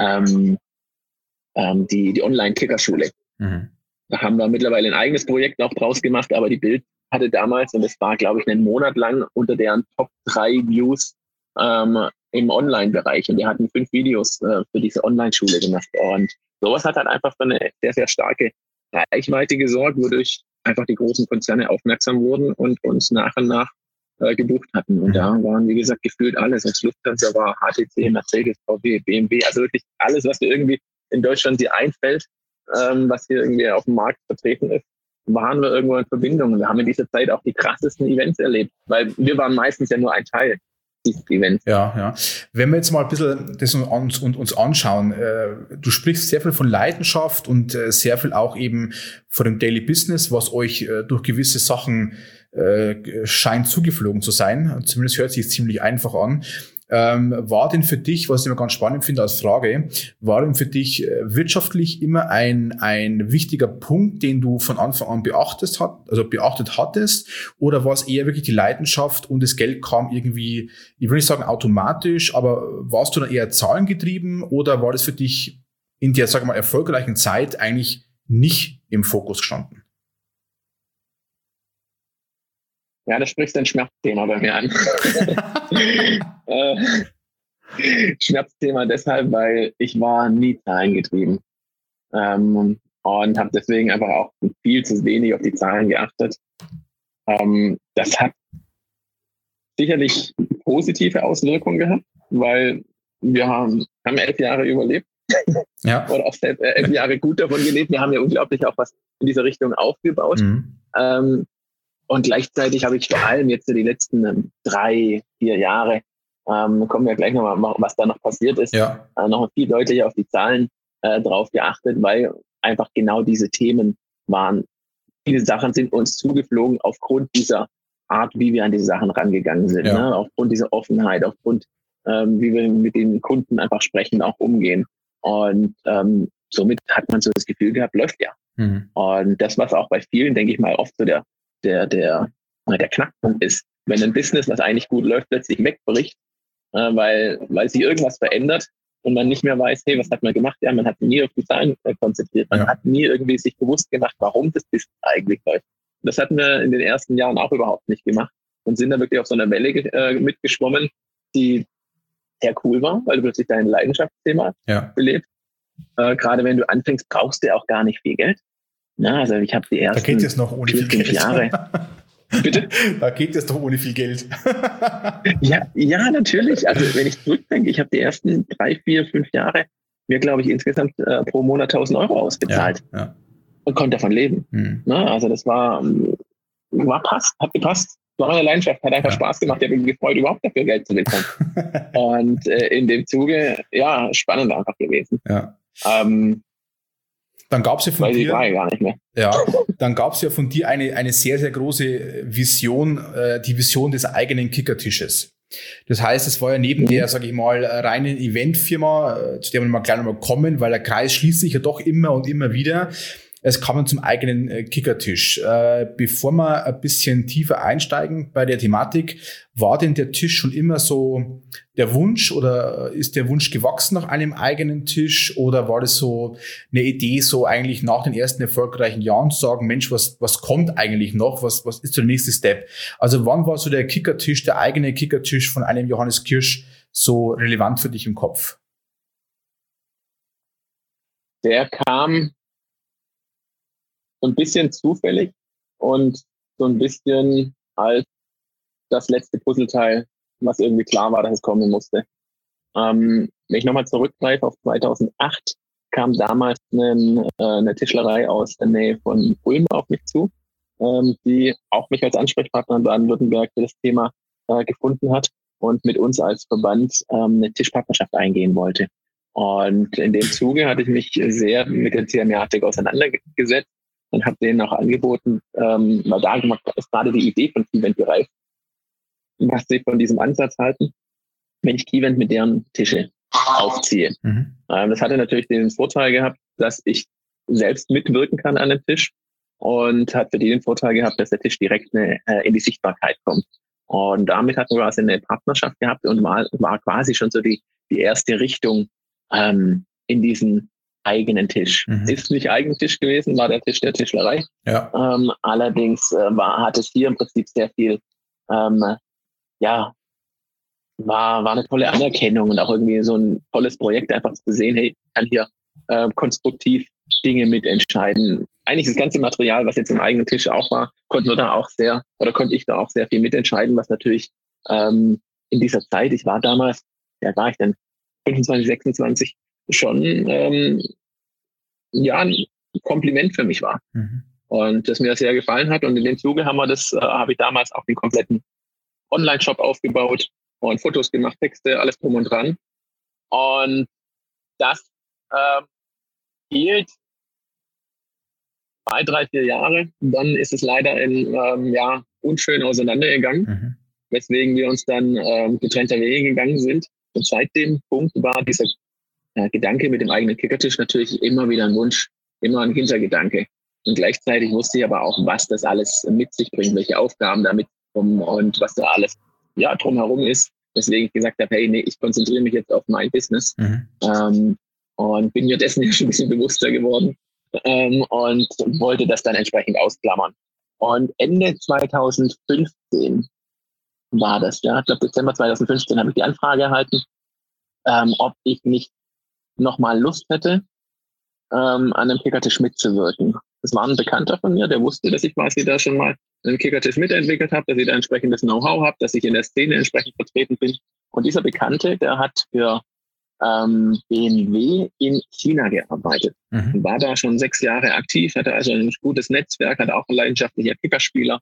[SPEAKER 3] die Online-Kickerschule. Da haben wir mittlerweile ein eigenes Projekt auch draus gemacht, aber die Bild hatte damals, und es war, glaube ich, einen Monat lang unter deren Top 3 Views im Online-Bereich. Und wir hatten 5 Videos für diese Online-Schule gemacht. Und sowas hat halt einfach für eine sehr, sehr starke Reichweite gesorgt, wodurch einfach die großen Konzerne aufmerksam wurden und uns nach und nach gebucht hatten. Und da waren, wie gesagt, gefühlt alles. Als Lufthansa war HTC, Mercedes, VW, BMW, also wirklich alles, was dir irgendwie in Deutschland dir einfällt, was hier irgendwie auf dem Markt vertreten ist, waren wir irgendwo in Verbindung. Und wir haben in dieser Zeit auch die krassesten Events erlebt, weil wir waren meistens ja nur ein Teil dieses Events.
[SPEAKER 1] Ja. Wenn wir jetzt mal ein bisschen das uns anschauen, du sprichst sehr viel von Leidenschaft und sehr viel auch eben von dem Daily Business, was euch durch gewisse Sachen scheint zugeflogen zu sein. Zumindest hört sich ziemlich einfach an. War denn für dich, was ich immer ganz spannend finde als Frage, war denn für dich wirtschaftlich immer ein wichtiger Punkt, den du von Anfang an beachtet hattest, oder war es eher wirklich die Leidenschaft und das Geld kam irgendwie, ich will nicht sagen automatisch, aber warst du dann eher zahlengetrieben oder war das für dich in der, sag ich mal, erfolgreichen Zeit eigentlich nicht im Fokus gestanden?
[SPEAKER 3] Ja, das sprichst ein Schmerzthema bei mir an. Schmerzthema deshalb, weil ich war nie zahlengetrieben. Und habe deswegen einfach auch viel zu wenig auf die Zahlen geachtet. Das hat sicherlich positive Auswirkungen gehabt, weil wir haben 11 Jahre überlebt.
[SPEAKER 1] Ja.
[SPEAKER 3] Oder auch 11 Jahre gut davon gelebt. Wir haben ja unglaublich auch was in dieser Richtung aufgebaut. Und gleichzeitig habe ich vor allem jetzt die letzten 3-4 Jahre, kommen wir gleich nochmal, was da noch passiert ist, noch viel deutlicher auf die Zahlen drauf geachtet, weil einfach genau diese Themen waren. Viele Sachen sind uns zugeflogen aufgrund dieser Art, wie wir an diese Sachen rangegangen sind, ne? Aufgrund dieser Offenheit, aufgrund, wie wir mit den Kunden einfach sprechen, auch umgehen. Und somit hat man so das Gefühl gehabt, läuft ja. Und das, was auch bei vielen, denke ich mal, oft so der Knackpunkt ist, wenn ein Business, was eigentlich gut läuft, plötzlich wegbricht, weil sich irgendwas verändert und man nicht mehr weiß, hey, was hat man gemacht? Ja, man hat nie auf die Zahlen konzentriert. Man hat nie irgendwie sich bewusst gemacht, warum das Business eigentlich läuft. Das hatten wir in den ersten Jahren auch überhaupt nicht gemacht und sind da wirklich auf so einer Welle mitgeschwommen, die sehr cool war, weil du plötzlich dein Leidenschaftsthema belebst. Gerade wenn du anfängst, brauchst du auch gar nicht viel Geld. Na, also ich habe die ersten
[SPEAKER 1] da geht es noch ohne
[SPEAKER 3] 4, 5 Jahre. Bitte?
[SPEAKER 1] Da geht es doch ohne viel Geld.
[SPEAKER 3] Ja, natürlich. Also wenn ich zurückdenke, ich habe die ersten 3, 4, 5 Jahre mir, glaube ich, insgesamt pro Monat 1.000 Euro ausbezahlt und konnte davon leben. Na, also das war hat gepasst. War meine Leidenschaft, hat einfach Spaß gemacht. Ich habe mich gefreut, überhaupt dafür Geld zu bekommen. Und in dem Zuge, spannend einfach gewesen.
[SPEAKER 1] Dann gab es ja von dir,
[SPEAKER 3] gar nicht mehr.
[SPEAKER 1] Dann gab es ja von dir eine sehr, sehr große Vision, die Vision des eigenen Kickertisches. Das heißt, es war ja neben der, sage ich mal, reinen Eventfirma, zu der wir mal gleich nochmal kommen, weil der Kreis schließt sich ja doch immer und immer wieder. Es kam dann zum eigenen Kickertisch. Bevor wir ein bisschen tiefer einsteigen bei der Thematik, war denn der Tisch schon immer so der Wunsch oder ist der Wunsch gewachsen nach einem eigenen Tisch oder war das so eine Idee, so eigentlich nach den ersten erfolgreichen Jahren zu sagen, Mensch, was kommt eigentlich noch? Was ist so der nächste Step? Also wann war so der Kickertisch, der eigene Kickertisch von einem Johannes Kirsch so relevant für dich im Kopf?
[SPEAKER 3] Der kam so ein bisschen zufällig und so ein bisschen als das letzte Puzzleteil, was irgendwie klar war, dass es kommen musste. Wenn ich nochmal zurückgreife auf 2008, kam damals eine Tischlerei aus der Nähe von Ulm auf mich zu, die auch mich als Ansprechpartner in Baden-Württemberg für das Thema gefunden hat und mit uns als Verband eine Tischpartnerschaft eingehen wollte. Und in dem Zuge hatte ich mich sehr mit der Thematik auseinandergesetzt und habe denen auch angeboten, weil da ist gerade die Idee von Keyvent gereift, was sie von diesem Ansatz halten, wenn ich Keyvent mit deren Tische aufziehe. Das hatte natürlich den Vorteil gehabt, dass ich selbst mitwirken kann an dem Tisch und hat für die den Vorteil gehabt, dass der Tisch direkt in die Sichtbarkeit kommt. Und damit hatten wir quasi eine Partnerschaft gehabt und war quasi schon so die erste Richtung in diesen eigenen Tisch. Ist nicht eigen Tisch gewesen, war der Tisch der Tischlerei. Allerdings hat es hier im Prinzip sehr viel, war eine tolle Anerkennung und auch irgendwie so ein tolles Projekt, einfach zu sehen, hey, ich kann hier konstruktiv Dinge mitentscheiden. Eigentlich das ganze Material, was jetzt im eigenen Tisch auch war, konnte ich da auch sehr viel mitentscheiden, was natürlich in dieser Zeit, ich war damals, war ich dann 25, 26, schon ein Kompliment für mich war. Und das mir sehr gefallen hat. Und in dem Zuge habe ich damals auch den kompletten Online-Shop aufgebaut und Fotos gemacht, Texte, alles drum und dran. Und das hielt 2, 3, 4 Jahre. Und dann ist es leider unschön auseinandergegangen, weswegen wir uns dann getrennter Wege gegangen sind. Und seit dem Punkt war dieser Gedanke mit dem eigenen Kickertisch natürlich immer wieder ein Wunsch, immer ein Hintergedanke. Und gleichzeitig wusste ich aber auch, was das alles mit sich bringt, welche Aufgaben damit kommen und was da alles drumherum ist. Deswegen ich gesagt habe, hey, nee, ich konzentriere mich jetzt auf mein Business. Und bin mir dessen schon ein bisschen bewusster geworden und wollte das dann entsprechend ausklammern. Und Ende 2015 war das, ich glaube Dezember 2015 habe ich die Anfrage erhalten ob ich nicht nochmal Lust hätte, an einem Kickertisch mitzuwirken. Das war ein Bekannter von mir, der wusste, dass ich quasi da schon mal einen Kickertisch mitentwickelt habe, dass ich da entsprechendes Know-how habe, dass ich in der Szene entsprechend vertreten bin. Und dieser Bekannte, der hat für BMW in China gearbeitet. War da schon 6 Jahre aktiv, hatte also ein gutes Netzwerk, hatte auch ein leidenschaftlicher Kickerspieler.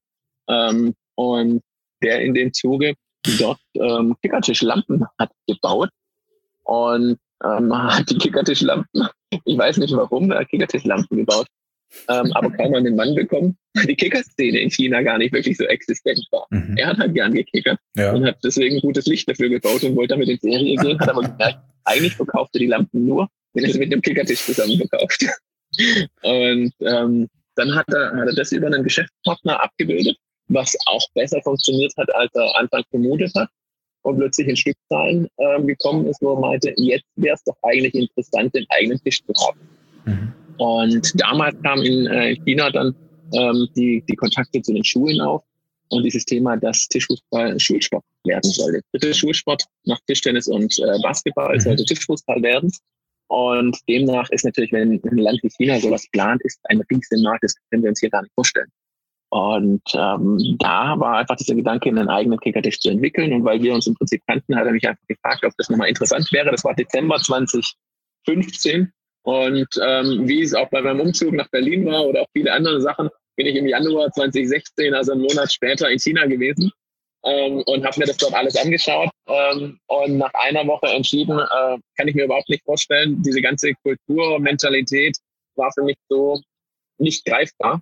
[SPEAKER 3] Und der in dem Zuge dort Kickertischlampen hat gebaut. Und hat die Kickertischlampen, ich weiß nicht warum, er hat Kickertischlampen gebaut, aber kaum an den Mann bekommen, weil die Kickerszene in China gar nicht wirklich so existent war. Er hat halt gern gekickert und hat deswegen gutes Licht dafür gebaut und wollte damit in Serie gehen, hat aber gemerkt, eigentlich verkaufte die Lampen nur, wenn er sie mit einem Kickertisch zusammen verkauft. Und dann hat er das über einen Geschäftspartner abgebildet, was auch besser funktioniert hat, als er anfangs vermutet hat. Und plötzlich in Stückzahlen gekommen ist, wo er meinte, jetzt wäre es doch eigentlich interessant, den eigenen Tisch zu haben. Und damals kam in China dann die Kontakte zu den Schulen auf und dieses Thema, dass Tischfußball Schulsport werden sollte. Dritte Schulsport nach Tischtennis und Basketball sollte Tischfußball werden. Und demnach ist natürlich, wenn ein Land wie China sowas plant, ist ein riesiger Markt, das können wir uns hier gar nicht vorstellen. Und da war einfach dieser Gedanke, einen eigenen Kickertisch zu entwickeln. Und weil wir uns im Prinzip kannten, hat er mich einfach gefragt, ob das nochmal interessant wäre. Das war Dezember 2015. Und wie es auch bei meinem Umzug nach Berlin war oder auch viele andere Sachen, bin ich im Januar 2016, also einen Monat später, in China gewesen und habe mir das dort alles angeschaut. Und nach einer Woche entschieden, kann ich mir überhaupt nicht vorstellen, diese ganze Kulturmentalität war für mich so nicht greifbar.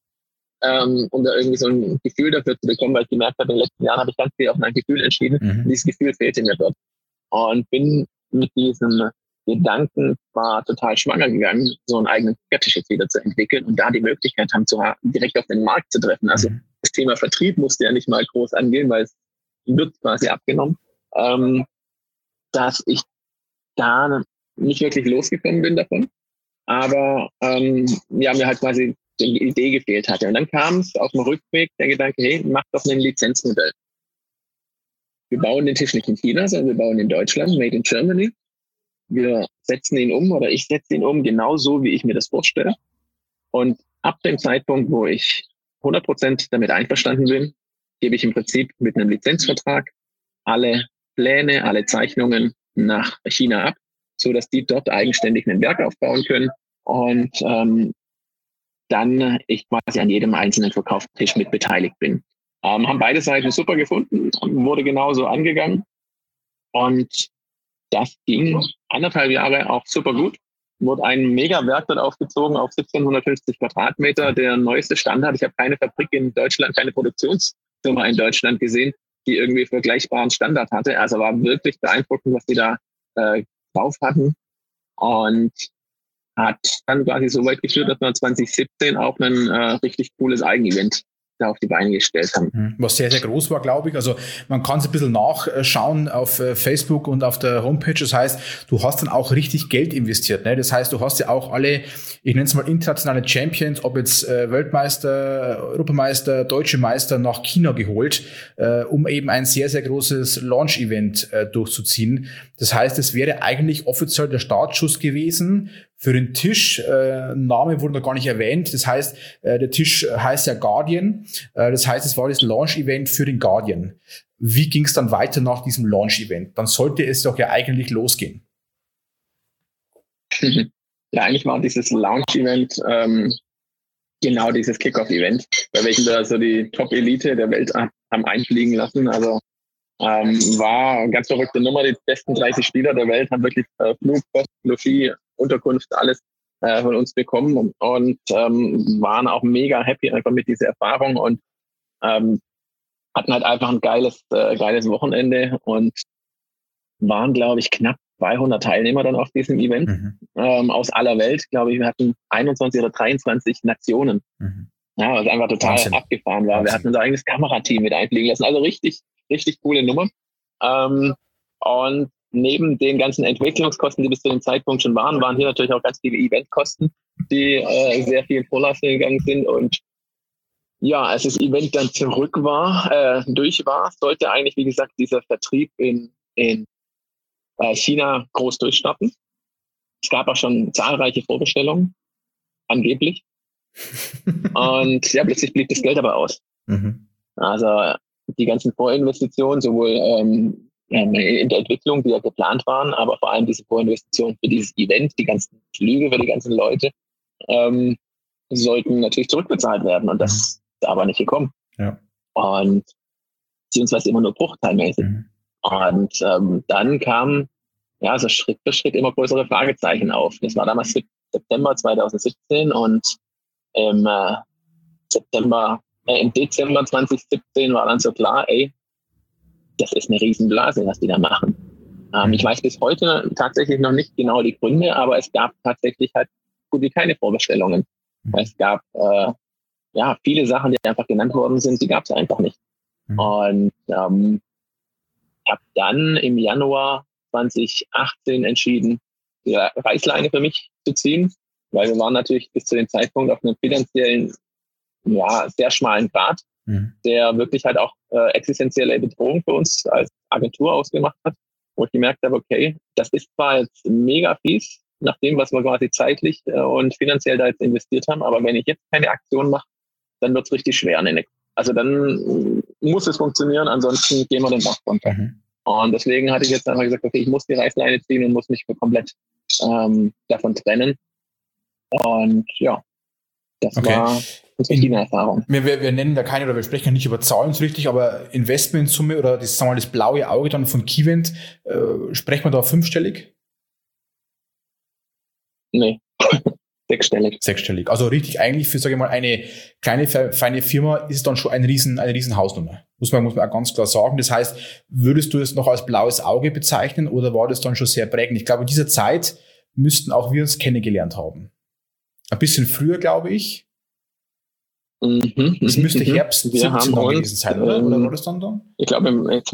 [SPEAKER 3] Um da irgendwie so ein Gefühl dafür zu bekommen, weil ich gemerkt habe, in den letzten Jahren habe ich ganz viel auf mein Gefühl entschieden. Und dieses Gefühl fehlte mir dort. Und bin mit diesem Gedanken war total schwanger gegangen, so einen eigenen Kickertisch jetzt wieder zu entwickeln und da die Möglichkeit haben, direkt auf den Markt zu treffen. Also das Thema Vertrieb musste ja nicht mal groß angehen, weil es wird quasi abgenommen, dass ich da nicht wirklich losgekommen bin davon, aber mir halt quasi die Idee gefehlt hatte. Und dann kam es auf dem Rückweg der Gedanke, hey, mach doch ein Lizenzmodell. Wir bauen den Tisch nicht in China, sondern wir bauen in Deutschland, made in Germany. Wir setzen ihn um oder ich setze ihn um, genauso wie ich mir das vorstelle. Und ab dem Zeitpunkt, wo ich 100% damit einverstanden bin, gebe ich im Prinzip mit einem Lizenzvertrag alle Pläne, alle Zeichnungen nach China ab, so dass die dort eigenständig ein Werk aufbauen können und dann ich quasi an jedem einzelnen Verkaufstisch mit beteiligt bin. Haben beide Seiten super gefunden, wurde genauso angegangen und das ging 1,5 Jahre auch super gut. Wurde ein Mega-Werk dort aufgezogen auf 1750 Quadratmeter, der neueste Standard. Ich habe keine Fabrik in Deutschland, keine Produktionsfirma in Deutschland gesehen, die irgendwie vergleichbaren Standard hatte. Also war wirklich beeindruckend, was die da drauf hatten. Und hat dann quasi so weit geführt, dass wir 2017 auch ein richtig cooles Eigenevent da auf die Beine gestellt haben.
[SPEAKER 1] Was sehr, sehr groß war, glaube ich. Also man kann es ein bisschen nachschauen auf Facebook und auf der Homepage. Das heißt, du hast dann auch richtig Geld investiert. Ne? Das heißt, du hast ja auch alle, ich nenne es mal internationale Champions, ob jetzt Weltmeister, Europameister, Deutsche Meister nach China geholt, um eben ein sehr, sehr großes Launch-Event durchzuziehen. Das heißt, es wäre eigentlich offiziell der Startschuss gewesen für den Tisch. Name wurde noch gar nicht erwähnt. Das heißt, der Tisch heißt ja Guardian. Das heißt, es war das Launch-Event für den Guardian. Wie ging es dann weiter nach diesem Launch-Event? Dann sollte es doch ja eigentlich losgehen.
[SPEAKER 3] Ja, eigentlich war dieses Launch-Event genau dieses Kickoff-Event, bei welchem da so die Top-Elite der Welt haben einfliegen lassen. Also war eine ganz verrückte Nummer. Die besten 30 Spieler der Welt haben wirklich Flug, Post, Logis, Unterkunft, alles von uns bekommen und waren auch mega happy einfach mit dieser Erfahrung und hatten halt einfach ein geiles Wochenende und waren, glaube ich, knapp 200 Teilnehmer dann auf diesem Event aus aller Welt. Glaube ich, wir hatten 21 oder 23 Nationen. Ja, was einfach total Wahnsinn. Abgefahren war. Wahnsinn. Wir hatten unser eigenes Kamerateam mit einfliegen lassen. Also richtig, richtig coole Nummer. Und neben den ganzen Entwicklungskosten, die bis zu dem Zeitpunkt schon waren hier natürlich auch ganz viele Eventkosten, die sehr viel in Vorlauf gegangen sind. Und ja, als das Event dann durch war, sollte eigentlich, wie gesagt, dieser Vertrieb in China groß durchstarten. Es gab auch schon zahlreiche Vorbestellungen, angeblich. Und ja, plötzlich blieb das Geld aber aus. Also die ganzen Vorinvestitionen, sowohl in der Entwicklung, die ja geplant waren, aber vor allem diese Vorinvestitionen für dieses Event, die ganzen Flüge für die ganzen Leute, sollten natürlich zurückbezahlt werden. Und das ist aber nicht gekommen.
[SPEAKER 1] Ja.
[SPEAKER 3] Und beziehungsweise immer nur bruchteilmäßig. Und dann kamen so Schritt für Schritt immer größere Fragezeichen auf. Das war damals September 2017 und im Dezember 2017 war dann so klar, das ist eine Riesenblase, was die da machen. Ich weiß bis heute tatsächlich noch nicht genau die Gründe, aber es gab tatsächlich halt gut wie keine Vorbestellungen. Es gab viele Sachen, die einfach genannt worden sind, die gab es einfach nicht. Und ich habe dann im Januar 2018 entschieden, die Reißleine für mich zu ziehen, weil wir waren natürlich bis zu dem Zeitpunkt auf einem finanziellen, sehr schmalen Grad, der wirklich halt auch existenzielle Bedrohung für uns als Agentur ausgemacht hat, wo ich gemerkt habe, okay, das ist zwar jetzt mega fies, nach dem, was wir quasi zeitlich und finanziell da jetzt investiert haben, aber wenn ich jetzt keine Aktion mache, dann wird es richtig schwer. Also dann muss es funktionieren, ansonsten gehen wir den Bach runter. Und deswegen hatte ich jetzt einfach gesagt, okay, ich muss die Reißleine ziehen und muss mich komplett davon trennen. Und ja, das war unsere China-Erfahrung.
[SPEAKER 1] Wir nennen da keine, oder wir sprechen ja nicht über Zahlen so richtig, aber Investmentsumme oder das blaue Auge dann von Keyvent, sprechen wir da fünfstellig?
[SPEAKER 3] Nee, sechsstellig.
[SPEAKER 1] Sechsstellig. Also richtig, eigentlich für, sage ich mal, eine kleine, feine Firma ist es dann schon eine riesen Hausnummer. Muss man auch ganz klar sagen. Das heißt, würdest du es noch als blaues Auge bezeichnen oder war das dann schon sehr prägend? Ich glaube, in dieser Zeit müssten auch wir uns kennengelernt haben. Ein bisschen früher, glaube ich. Das müsste Herbst 17 gewesen sein, oder? Oder war das dann da?
[SPEAKER 3] Ich glaube,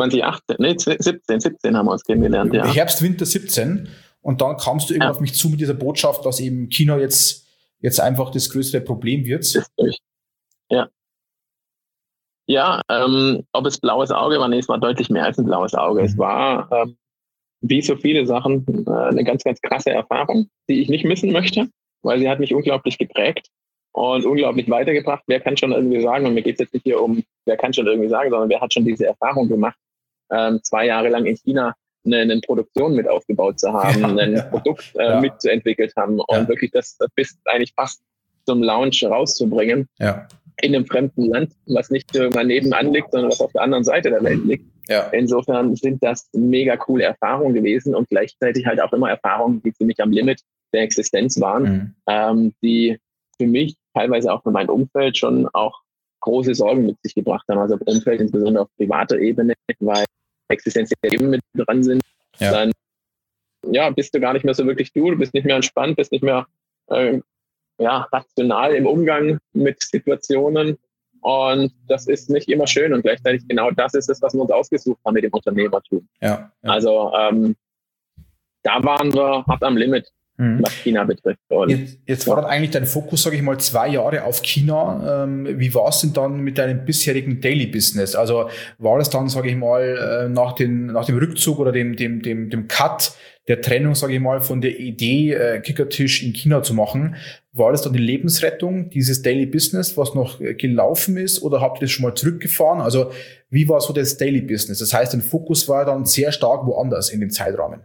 [SPEAKER 3] 17 haben wir uns kennengelernt, ja.
[SPEAKER 1] Herbst, Winter 17. Und dann kamst du irgendwann auf mich zu mit dieser Botschaft, dass eben China jetzt einfach das größere Problem wird.
[SPEAKER 3] Ja. Ja, ob es blaues Auge war, nee, es war deutlich mehr als ein blaues Auge. Es war, wie so viele Sachen, eine ganz, ganz krasse Erfahrung, die ich nicht missen möchte, weil sie hat mich unglaublich geprägt und unglaublich weitergebracht. Wer kann schon irgendwie sagen, und mir geht es jetzt nicht hier um, wer kann schon irgendwie sagen, sondern wer hat schon diese Erfahrung gemacht, 2 Jahre lang in China eine Produktion mit aufgebaut zu haben, ein Produkt mitzuentwickelt haben und wirklich das bis eigentlich fast zum Launch rauszubringen in einem fremden Land, was nicht mal nebenan liegt, sondern was auf der anderen Seite der Welt liegt. Ja. Insofern sind das mega coole Erfahrungen gewesen und gleichzeitig halt auch immer Erfahrungen, die für mich am Limit der Existenz waren, die für mich teilweise auch für mein Umfeld schon auch große Sorgen mit sich gebracht haben. Also Umfeld insbesondere auf privater Ebene, weil existenzielle Ebenen mit dran sind, dann bist du gar nicht mehr so wirklich du bist nicht mehr entspannt, bist nicht mehr rational im Umgang mit Situationen und das ist nicht immer schön und gleichzeitig genau das ist es, was wir uns ausgesucht haben mit dem Unternehmertum. Also da waren wir hart am Limit, was China betrifft. Und
[SPEAKER 1] jetzt war dann eigentlich dein Fokus, sage ich mal, 2 Jahre auf China. Wie war es denn dann mit deinem bisherigen Daily Business? Also war das dann, sage ich mal, nach dem Rückzug oder dem Cut der Trennung, sage ich mal, von der Idee, Kickertisch in China zu machen, war das dann die Lebensrettung, dieses Daily Business, was noch gelaufen ist, oder habt ihr das schon mal zurückgefahren? Also wie war so das Daily Business? Das heißt, dein Fokus war dann sehr stark woanders in dem Zeitrahmen.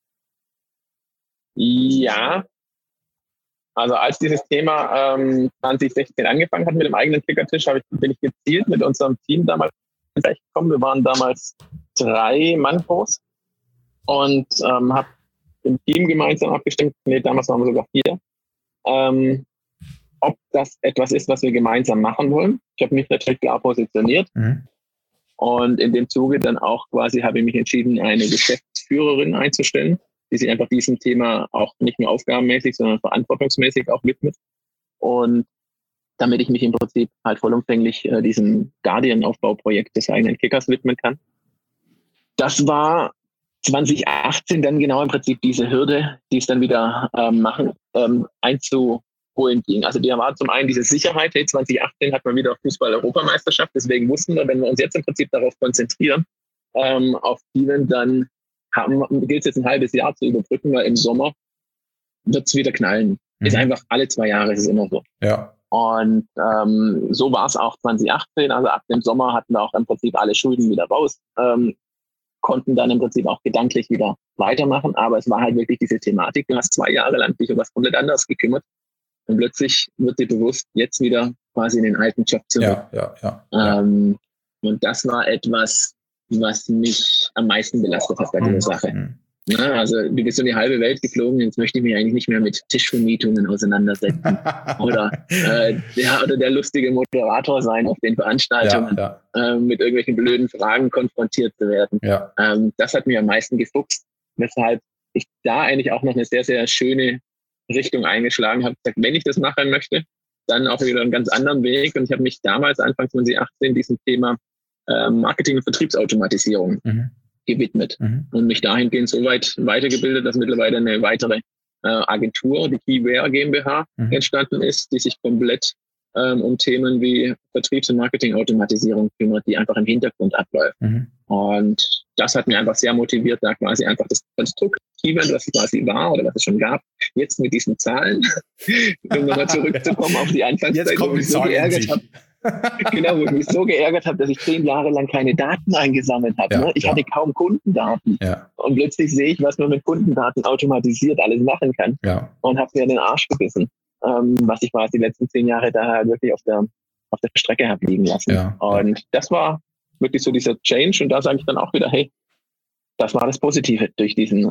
[SPEAKER 3] Ja, also als dieses Thema 2016 angefangen hat mit dem eigenen Kickertisch, bin ich gezielt mit unserem Team damals gekommen. Wir waren damals 3 Mann groß und habe im Team gemeinsam abgestimmt, damals waren wir sogar 4, ob das etwas ist, was wir gemeinsam machen wollen. Ich habe mich natürlich klar positioniert und in dem Zuge dann auch quasi habe ich mich entschieden, eine Geschäftsführerin einzustellen, die sich einfach diesem Thema auch nicht nur aufgabenmäßig, sondern verantwortungsmäßig auch widmet. Und damit ich mich im Prinzip halt vollumfänglich diesem Guardian-Aufbauprojekt des eigenen Kickers widmen kann. Das war 2018 dann genau im Prinzip diese Hürde, die es dann wieder einzuholen ging. Also die war zum einen diese Sicherheit, 2018 hat man wieder Fußball-Europameisterschaft, deswegen wussten wir, wenn wir uns jetzt im Prinzip darauf konzentrieren, auf Keyvent, dann gilt es jetzt ein halbes Jahr zu überbrücken, weil im Sommer wird es wieder knallen. Ist einfach alle 2 Jahre, ist es immer so.
[SPEAKER 1] Ja.
[SPEAKER 3] Und so war es auch 2018. Also ab dem Sommer hatten wir auch im Prinzip alle Schulden wieder raus, konnten dann im Prinzip auch gedanklich wieder weitermachen. Aber es war halt wirklich diese Thematik. Du hast 2 Jahre lang dich um was komplett anderes gekümmert. Und plötzlich wird dir bewusst, jetzt wieder quasi in den alten Job zurück.
[SPEAKER 1] Ja.
[SPEAKER 3] Und das war etwas, was mich am meisten belastet hat bei dieser Sache. Ja, also du bist so in die halbe Welt geflogen, jetzt möchte ich mich eigentlich nicht mehr mit Tischvermietungen auseinandersetzen oder der lustige Moderator sein auf den Veranstaltungen, mit irgendwelchen blöden Fragen konfrontiert zu werden. Ja. Das hat mich am meisten gefuchst, weshalb ich da eigentlich auch noch eine sehr, sehr schöne Richtung eingeschlagen habe. Gesagt, wenn ich das machen möchte, dann auch wieder einen ganz anderen Weg. Und ich habe mich damals, Anfang 2018, diesem Thema Marketing- und Vertriebsautomatisierung gewidmet und mich dahingehend so weit weitergebildet, dass mittlerweile eine weitere Agentur, die Keyware GmbH, entstanden ist, die sich komplett um Themen wie Vertriebs- und Marketing-Automatisierung kümmert, die einfach im Hintergrund abläuft. Und das hat mir einfach sehr motiviert, da quasi einfach das Konstrukt Keyword, was es quasi war oder was es schon gab, jetzt mit diesen Zahlen, um nochmal zurückzukommen auf die Anfangszeit, wo ich mich so geärgert habe. Genau, wo ich mich so geärgert habe, dass ich 10 Jahre lang keine Daten eingesammelt habe. Ich hatte kaum Kundendaten. Und plötzlich sehe ich, was man mit Kundendaten automatisiert alles machen kann. Und habe mir den Arsch gebissen, was ich quasi die letzten 10 Jahre da wirklich auf der Strecke habe liegen lassen. Und das war wirklich so dieser Change. Und da sage ich dann auch wieder, hey, das war das Positive durch diesen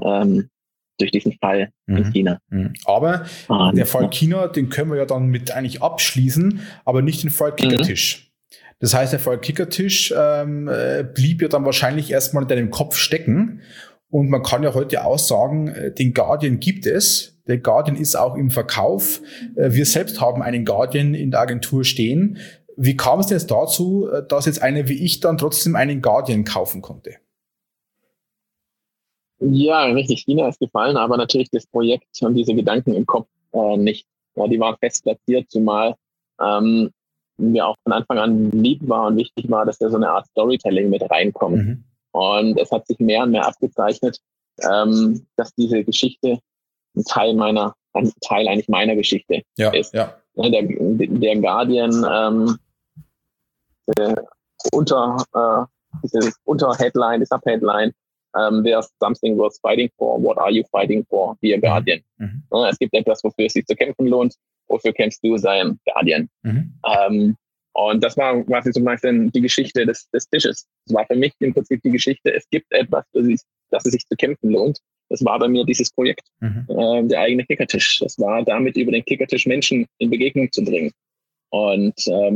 [SPEAKER 3] Fall in China.
[SPEAKER 1] Aber der Fall China, den können wir ja dann mit eigentlich abschließen, aber nicht den Fall Kickertisch. Das heißt, der Fall Kickertisch blieb ja dann wahrscheinlich erstmal in deinem Kopf stecken. Und man kann ja heute auch sagen, den Guardian gibt es. Der Guardian ist auch im Verkauf. Wir selbst haben einen Guardian in der Agentur stehen. Wie kam es denn jetzt dazu, dass jetzt einer wie ich dann trotzdem einen Guardian kaufen konnte?
[SPEAKER 3] Ja, richtig. China ist gefallen, aber natürlich das Projekt und diese Gedanken im Kopf nicht. Ja, die waren fest platziert, zumal mir auch von Anfang an lieb war und wichtig war, dass da so eine Art Storytelling mit reinkommt. Und es hat sich mehr und mehr abgezeichnet, dass diese Geschichte ein Teil eigentlich meiner Geschichte ist. Ja. Der Guardian unter Headline, die Subheadline, there's something worth fighting for. What are you fighting for? Be a Guardian. Es gibt etwas, wofür es sich zu kämpfen lohnt. Wofür kämpfst du, sein Guardian? Und das war quasi zum Beispiel die Geschichte des Tisches. Das war für mich im Prinzip die Geschichte, es gibt etwas, dass es sich zu kämpfen lohnt. Das war bei mir dieses Projekt, der eigene Kickertisch. Das war damit, über den Kickertisch Menschen in Begegnung zu bringen. Und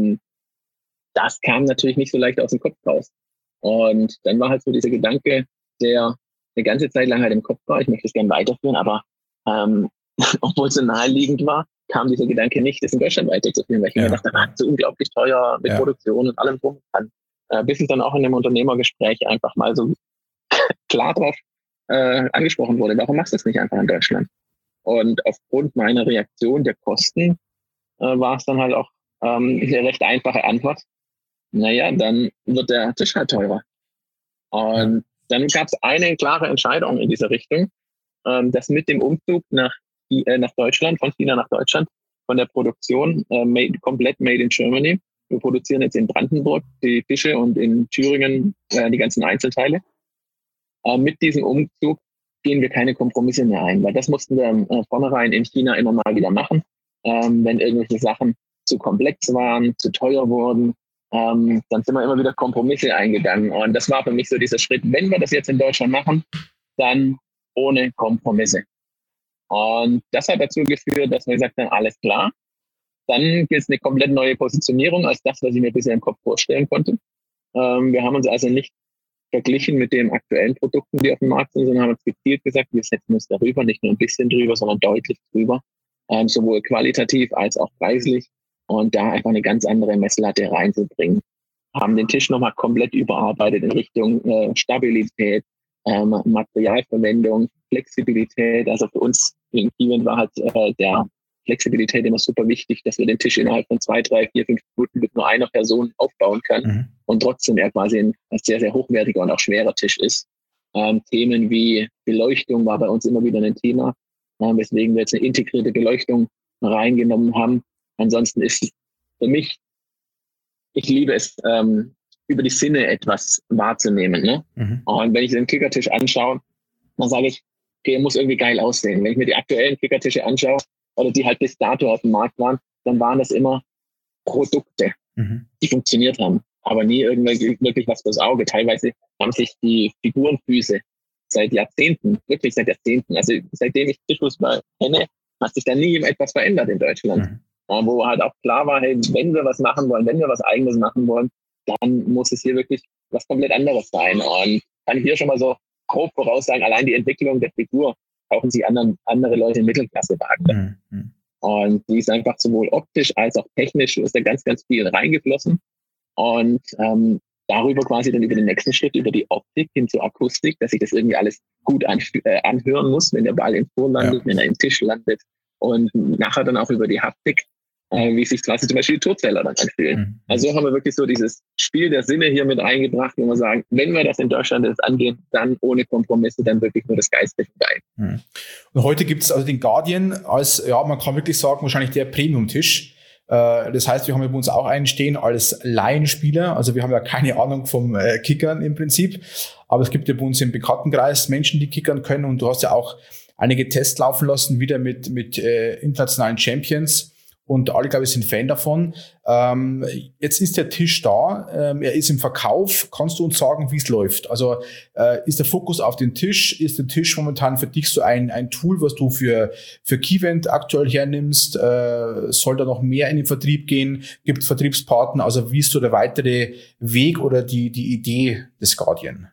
[SPEAKER 3] das kam natürlich nicht so leicht aus dem Kopf raus. Und dann war halt so dieser Gedanke, der eine ganze Zeit lang halt im Kopf war, ich möchte es gerne weiterführen, aber obwohl es so naheliegend war, kam dieser Gedanke nicht, das in Deutschland weiterzuführen, weil ich mir dachte, so unglaublich teuer mit Produktion und allem drum und dran. Bis ich dann auch in einem Unternehmergespräch einfach mal so klar drauf angesprochen wurde, warum machst du das nicht einfach in Deutschland? Und aufgrund meiner Reaktion der Kosten war es dann halt auch eine recht einfache Antwort. Naja, dann wird der Tisch halt teurer. Und dann gab es eine klare Entscheidung in dieser Richtung, dass mit dem Umzug nach Deutschland, von China nach Deutschland, von der Produktion komplett made in Germany. Wir produzieren jetzt in Brandenburg die Tische und in Thüringen die ganzen Einzelteile. Mit diesem Umzug gehen wir keine Kompromisse mehr ein, weil das mussten wir vornherein in China immer mal wieder machen, wenn irgendwelche Sachen zu komplex waren, zu teuer wurden. Dann sind wir immer wieder Kompromisse eingegangen. Und das war für mich so dieser Schritt, wenn wir das jetzt in Deutschland machen, dann ohne Kompromisse. Und das hat dazu geführt, dass wir gesagt haben, alles klar, dann gibt es eine komplett neue Positionierung als das, was ich mir bisher im Kopf vorstellen konnte. Wir haben uns also nicht verglichen mit den aktuellen Produkten, die auf dem Markt sind, sondern haben uns gezielt gesagt, wir setzen uns darüber, nicht nur ein bisschen drüber, sondern deutlich drüber, sowohl qualitativ als auch preislich. Und da einfach eine ganz andere Messlatte reinzubringen. Haben den Tisch nochmal komplett überarbeitet in Richtung Stabilität, Materialverwendung, Flexibilität. Also für uns in Kiewin war halt der Flexibilität immer super wichtig, dass wir den Tisch innerhalb von 2, 3, 4, 5 Minuten mit nur einer Person aufbauen können und trotzdem er quasi ein sehr, sehr hochwertiger und auch schwerer Tisch ist. Themen wie Beleuchtung war bei uns immer wieder ein Thema, weswegen wir jetzt eine integrierte Beleuchtung reingenommen haben. Ansonsten ist für mich, ich liebe es, über die Sinne etwas wahrzunehmen. Ne? Und wenn ich den Kickertisch anschaue, dann sage ich, okay, er muss irgendwie geil aussehen. Wenn ich mir die aktuellen Kickertische anschaue oder die halt bis dato auf dem Markt waren, dann waren das immer Produkte, die funktioniert haben, aber nie irgendwie wirklich was fürs Auge. Teilweise haben sich die Figurenfüße seit Jahrzehnten, wirklich seit Jahrzehnten, also seitdem ich Tischfußball kenne, hat sich da nie etwas verändert in Deutschland. Wo halt auch klar war, hey, wenn wir was machen wollen, wenn wir was Eigenes machen wollen, dann muss es hier wirklich was komplett anderes sein. Und kann ich hier schon mal so grob voraussagen, allein die Entwicklung der Figur kaufen sich andere Leute in Mittelklassewagen. Und die ist einfach sowohl optisch als auch technisch, ist da ganz, ganz viel reingeflossen. Und darüber quasi dann über den nächsten Schritt, über die Optik hin zur Akustik, dass sich das irgendwie alles gut anhören muss, wenn der Ball im Tor landet, wenn er im Tisch landet. Und nachher dann auch über die Haptik, wie sich quasi zum Beispiel die Torzähler dann anfühlen. Also haben wir wirklich so dieses Spiel der Sinne hier mit eingebracht, wo wir sagen, wenn wir das in Deutschland jetzt angehen, dann ohne Kompromisse, dann wirklich nur das geistliche Geil.
[SPEAKER 1] Und heute gibt es also den Guardian als, ja, man kann wirklich sagen, wahrscheinlich der Premium-Tisch. Das heißt, wir haben ja bei uns auch einen stehen als Laienspieler. Also wir haben ja keine Ahnung vom Kickern im Prinzip. Aber es gibt ja bei uns im Bekanntenkreis Menschen, die kickern können. Und du hast ja auch einige Tests laufen lassen, wieder mit internationalen Champions. Und alle, glaube ich, sind Fan davon. Jetzt ist der Tisch da, er ist im Verkauf. Kannst du uns sagen, wie es läuft? Also ist der Fokus auf den Tisch? Ist der Tisch momentan für dich so ein Tool, was du für Keyvent aktuell hernimmst? Soll da noch mehr in den Vertrieb gehen? Gibt es Vertriebspartner? Also wie ist so der weitere Weg oder die Idee des Guardian?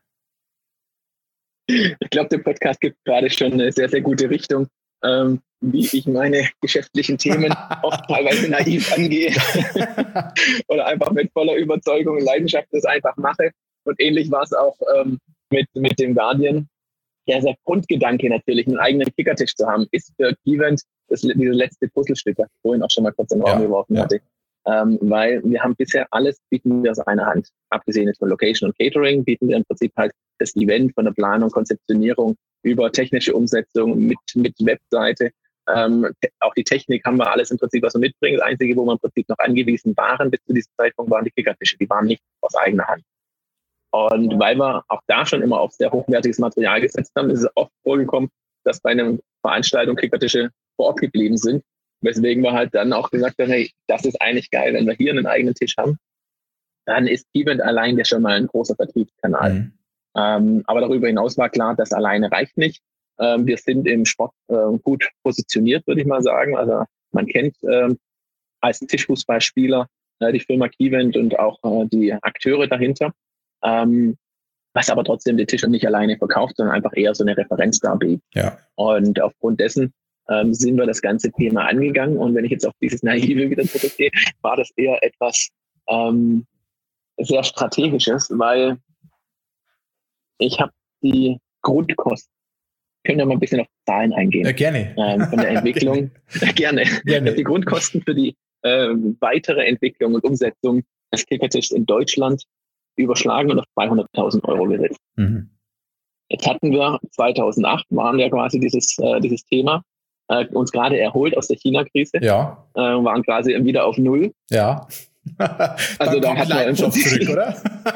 [SPEAKER 3] Ich glaube, der Podcast gibt gerade schon eine sehr, sehr gute Richtung. Wie ich meine geschäftlichen Themen oft teilweise naiv angehe oder einfach mit voller Überzeugung und Leidenschaft das einfach mache. Und ähnlich war es auch mit dem Guardian. Ja, der Grundgedanke natürlich, einen eigenen Kickertisch zu haben, ist für Keyvent dieses letzte Puzzlestück, was ich vorhin auch schon mal kurz in den Raum geworfen hatte. Weil wir haben bisher alles, bieten wir aus einer Hand. Abgesehen jetzt von Location und Catering, bieten wir im Prinzip halt das Event von der Planung, Konzeptionierung über technische Umsetzung mit Webseite. Auch die Technik haben wir alles im Prinzip, was wir mitbringen. Das Einzige, wo wir im Prinzip noch angewiesen waren bis zu diesem Zeitpunkt, waren die Kickertische. Die waren nicht aus eigener Hand. Und weil wir auch da schon immer auf sehr hochwertiges Material gesetzt haben, ist es oft vorgekommen, dass bei einer Veranstaltung Kickertische vor Ort geblieben sind. Weswegen wir halt dann auch gesagt haben, hey, das ist eigentlich geil, wenn wir hier einen eigenen Tisch haben, dann ist Keyvent allein ja schon mal ein großer Vertriebskanal. Aber darüber hinaus war klar, das alleine reicht nicht. Wir sind im Sport gut positioniert, würde ich mal sagen. Also man kennt als Tischfußballspieler die Firma Keyvent und auch die Akteure dahinter. Was aber trotzdem den Tisch nicht alleine verkauft, sondern einfach eher so eine Referenz darbietet. Ja. Und aufgrund dessen sind wir das ganze Thema angegangen. Und wenn ich jetzt auf dieses Naive wieder zurückgehe, war das eher etwas sehr Strategisches, weil ich habe die Grundkosten, können wir mal ein bisschen auf Zahlen eingehen.
[SPEAKER 1] Ja, gerne.
[SPEAKER 3] Von der Entwicklung. gerne. Die Grundkosten für die weitere Entwicklung und Umsetzung des Kickertischs in Deutschland überschlagen und auf 200.000 € gesetzt. Jetzt hatten wir 2008, waren ja quasi dieses Thema, uns gerade erholt aus der China-Krise. Ja. Waren quasi wieder auf Null.
[SPEAKER 1] Ja.
[SPEAKER 3] Also da hatten wir
[SPEAKER 1] schon zurück, oder?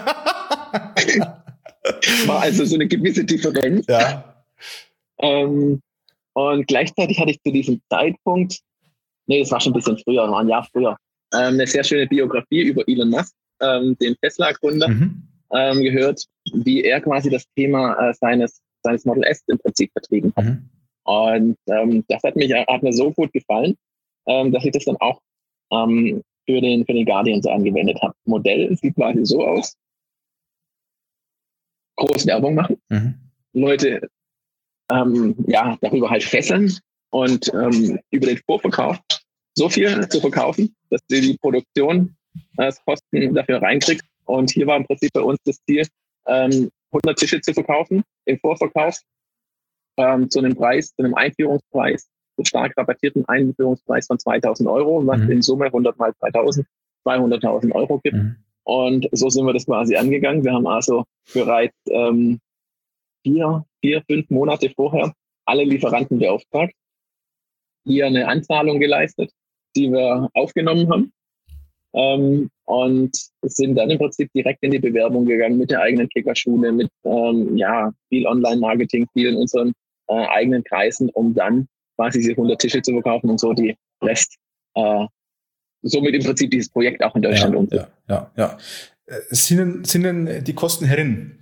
[SPEAKER 3] War also so eine gewisse Differenz.
[SPEAKER 1] Ja.
[SPEAKER 3] Und gleichzeitig hatte ich zu diesem Zeitpunkt, es war schon ein bisschen früher, war ein Jahr früher, eine sehr schöne Biografie über Elon Musk, den Tesla-Gründer, gehört, wie er quasi das Thema seines Model S im Prinzip vertrieben hat. Und das hat mir so gut gefallen, dass ich das dann auch für den Guardian so angewendet habe. Modell sieht quasi so aus. Groß Werbung machen. Leute darüber halt fesseln und über den Vorverkauf so viel zu verkaufen, dass du die Produktionskosten dafür reinkriegst. Und hier war im Prinzip bei uns das Ziel, 100 Tische zu verkaufen im Vorverkauf zu einem Einführungspreis, so stark rabattierten Einführungspreis von 2.000 €, was in Summe 100 mal 2.000, 200.000 € gibt. Und so sind wir das quasi angegangen. Wir haben also bereits 5 Monate vorher alle Lieferanten beauftragt, hier eine Anzahlung geleistet, die wir aufgenommen haben. Und sind dann im Prinzip direkt in die Bewerbung gegangen mit der eigenen Kickerschule, mit viel Online-Marketing, viel in unseren eigenen Kreisen, um dann quasi diese 100 Tische zu verkaufen und so die Rest, somit im Prinzip dieses Projekt auch in Deutschland umsetzen.
[SPEAKER 1] Ja. Sind denn die Kosten herin?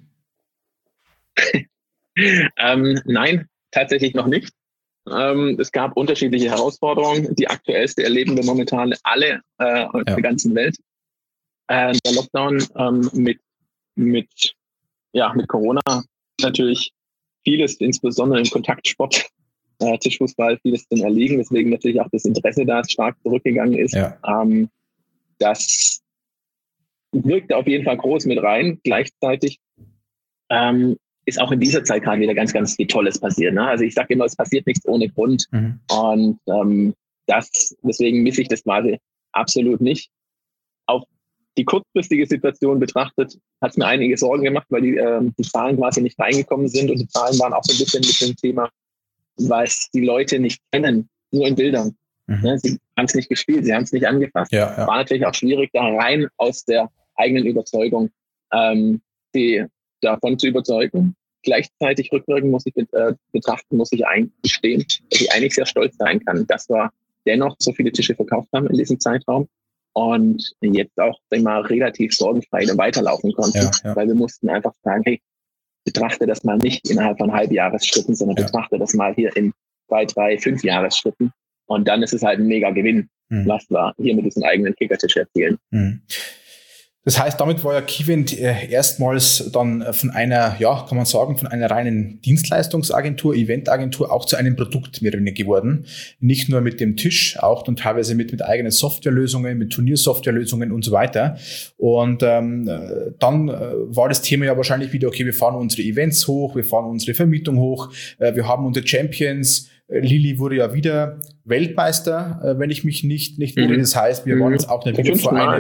[SPEAKER 3] Nein, tatsächlich noch nicht. Es gab unterschiedliche Herausforderungen. Die aktuellste erleben wir momentan alle auf der ganzen Welt. Der Lockdown mit Corona natürlich vieles, insbesondere im Kontaktsport, Tischfußball, vieles dann erliegen, weswegen natürlich auch das Interesse da stark zurückgegangen ist. Ja. Das wirkt auf jeden Fall groß mit rein. Gleichzeitig ist auch in dieser Zeit gerade wieder ganz, ganz viel Tolles passiert. Ne? Also ich sage immer, es passiert nichts ohne Grund. Und deswegen misse ich das quasi absolut nicht. Auf die kurzfristige Situation betrachtet, hat es mir einige Sorgen gemacht, weil die Zahlen quasi nicht reingekommen sind und die Zahlen waren auch so ein bisschen mit dem Thema, weil es die Leute nicht kennen, nur in Bildern. Ne? Sie haben es nicht gespielt, sie haben es nicht angefasst. Ja. War natürlich auch schwierig, da rein aus der eigenen Überzeugung die davon zu überzeugen. Gleichzeitig rückwirkend muss ich betrachten, muss ich eingestehen, dass ich eigentlich sehr stolz sein kann, dass wir dennoch so viele Tische verkauft haben in diesem Zeitraum und jetzt auch mal relativ sorgenfrei weiterlaufen konnten, weil wir mussten einfach sagen, hey, betrachte das mal nicht innerhalb von Halbjahresschritten, sondern betrachte das mal hier in 2, 3, 5 Jahresschritten und dann ist es halt ein mega Gewinn, was wir hier mit diesem eigenen Kickertisch erzielen.
[SPEAKER 1] Das heißt, damit war ja Keyvent erstmals dann von einer, kann man sagen, von einer reinen Dienstleistungsagentur, Eventagentur auch zu einem Produkt mehr oder weniger geworden. Nicht nur mit dem Tisch, auch dann teilweise mit eigenen Softwarelösungen, mit Turniersoftwarelösungen und so weiter. Und dann war das Thema ja wahrscheinlich wieder, okay, wir fahren unsere Events hoch, wir fahren unsere Vermietung hoch, wir haben unsere Champions. Lilly wurde ja wieder Weltmeister, wenn ich mich nicht irre. Das heißt, wir waren jetzt auch wieder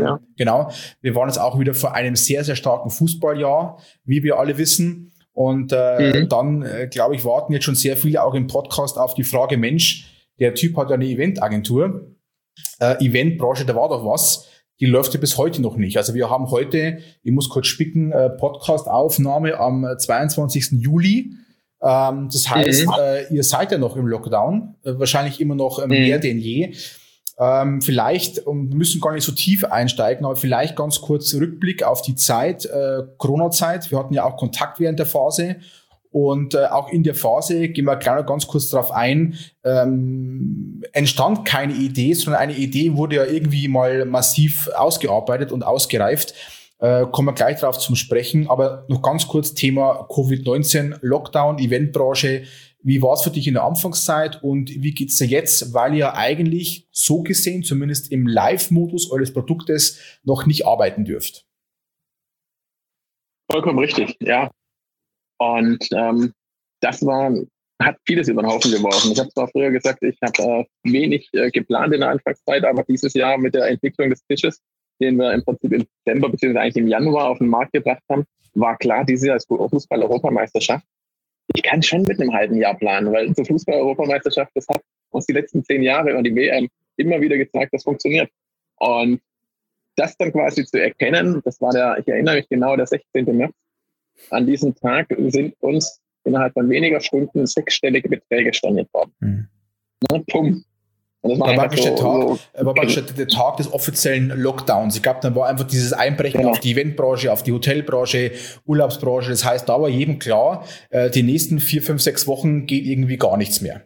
[SPEAKER 1] vor einem sehr, sehr starken Fußballjahr, wie wir alle wissen. Und dann, glaube ich, warten jetzt schon sehr viele auch im Podcast auf die Frage, Mensch, der Typ hat ja eine Eventagentur. Eventbranche, da war doch was. Die läuft ja bis heute noch nicht. Also wir haben heute, ich muss kurz spicken, Podcast-Aufnahme am 22. Juli. Das heißt, ihr seid ja noch im Lockdown, wahrscheinlich immer noch mehr denn je. Vielleicht, und wir müssen gar nicht so tief einsteigen, aber vielleicht ganz kurz Rückblick auf die Zeit, Corona-Zeit. Wir hatten ja auch Kontakt während der Phase und auch in der Phase, gehen wir gleich noch ganz kurz darauf ein, entstand keine Idee, sondern eine Idee wurde ja irgendwie mal massiv ausgearbeitet und ausgereift. Kommen wir gleich drauf zum Sprechen, aber noch ganz kurz Thema Covid-19, Lockdown, Eventbranche. Wie war es für dich in der Anfangszeit und wie geht's dir jetzt, weil ihr eigentlich so gesehen, zumindest im Live-Modus eures Produktes, noch nicht arbeiten dürft?
[SPEAKER 3] Vollkommen richtig, ja. Und hat vieles über den Haufen geworfen. Ich habe zwar früher gesagt, ich habe wenig geplant in der Anfangszeit, aber dieses Jahr mit der Entwicklung des Tisches, den wir im Prinzip im Dezember bzw. eigentlich im Januar auf den Markt gebracht haben, war klar, dieses Jahr ist Fußball-Europameisterschaft. Ich kann schon mit einem halben Jahr planen, weil zur Fußball-Europameisterschaft, das hat uns die letzten 10 Jahre und die WM immer wieder gezeigt, das funktioniert. Und das dann quasi zu erkennen, das war ich erinnere mich genau, der 16. März. An diesem Tag sind uns innerhalb von weniger Stunden 6-stellige Beträge storniert worden. Pum.
[SPEAKER 1] Das war praktisch der Tag des offiziellen Lockdowns. Ich glaube, dann war einfach dieses Einbrechen auf die Eventbranche, auf die Hotelbranche, Urlaubsbranche. Das heißt, da war jedem klar, die nächsten 4, 5, 6 Wochen geht irgendwie gar nichts mehr.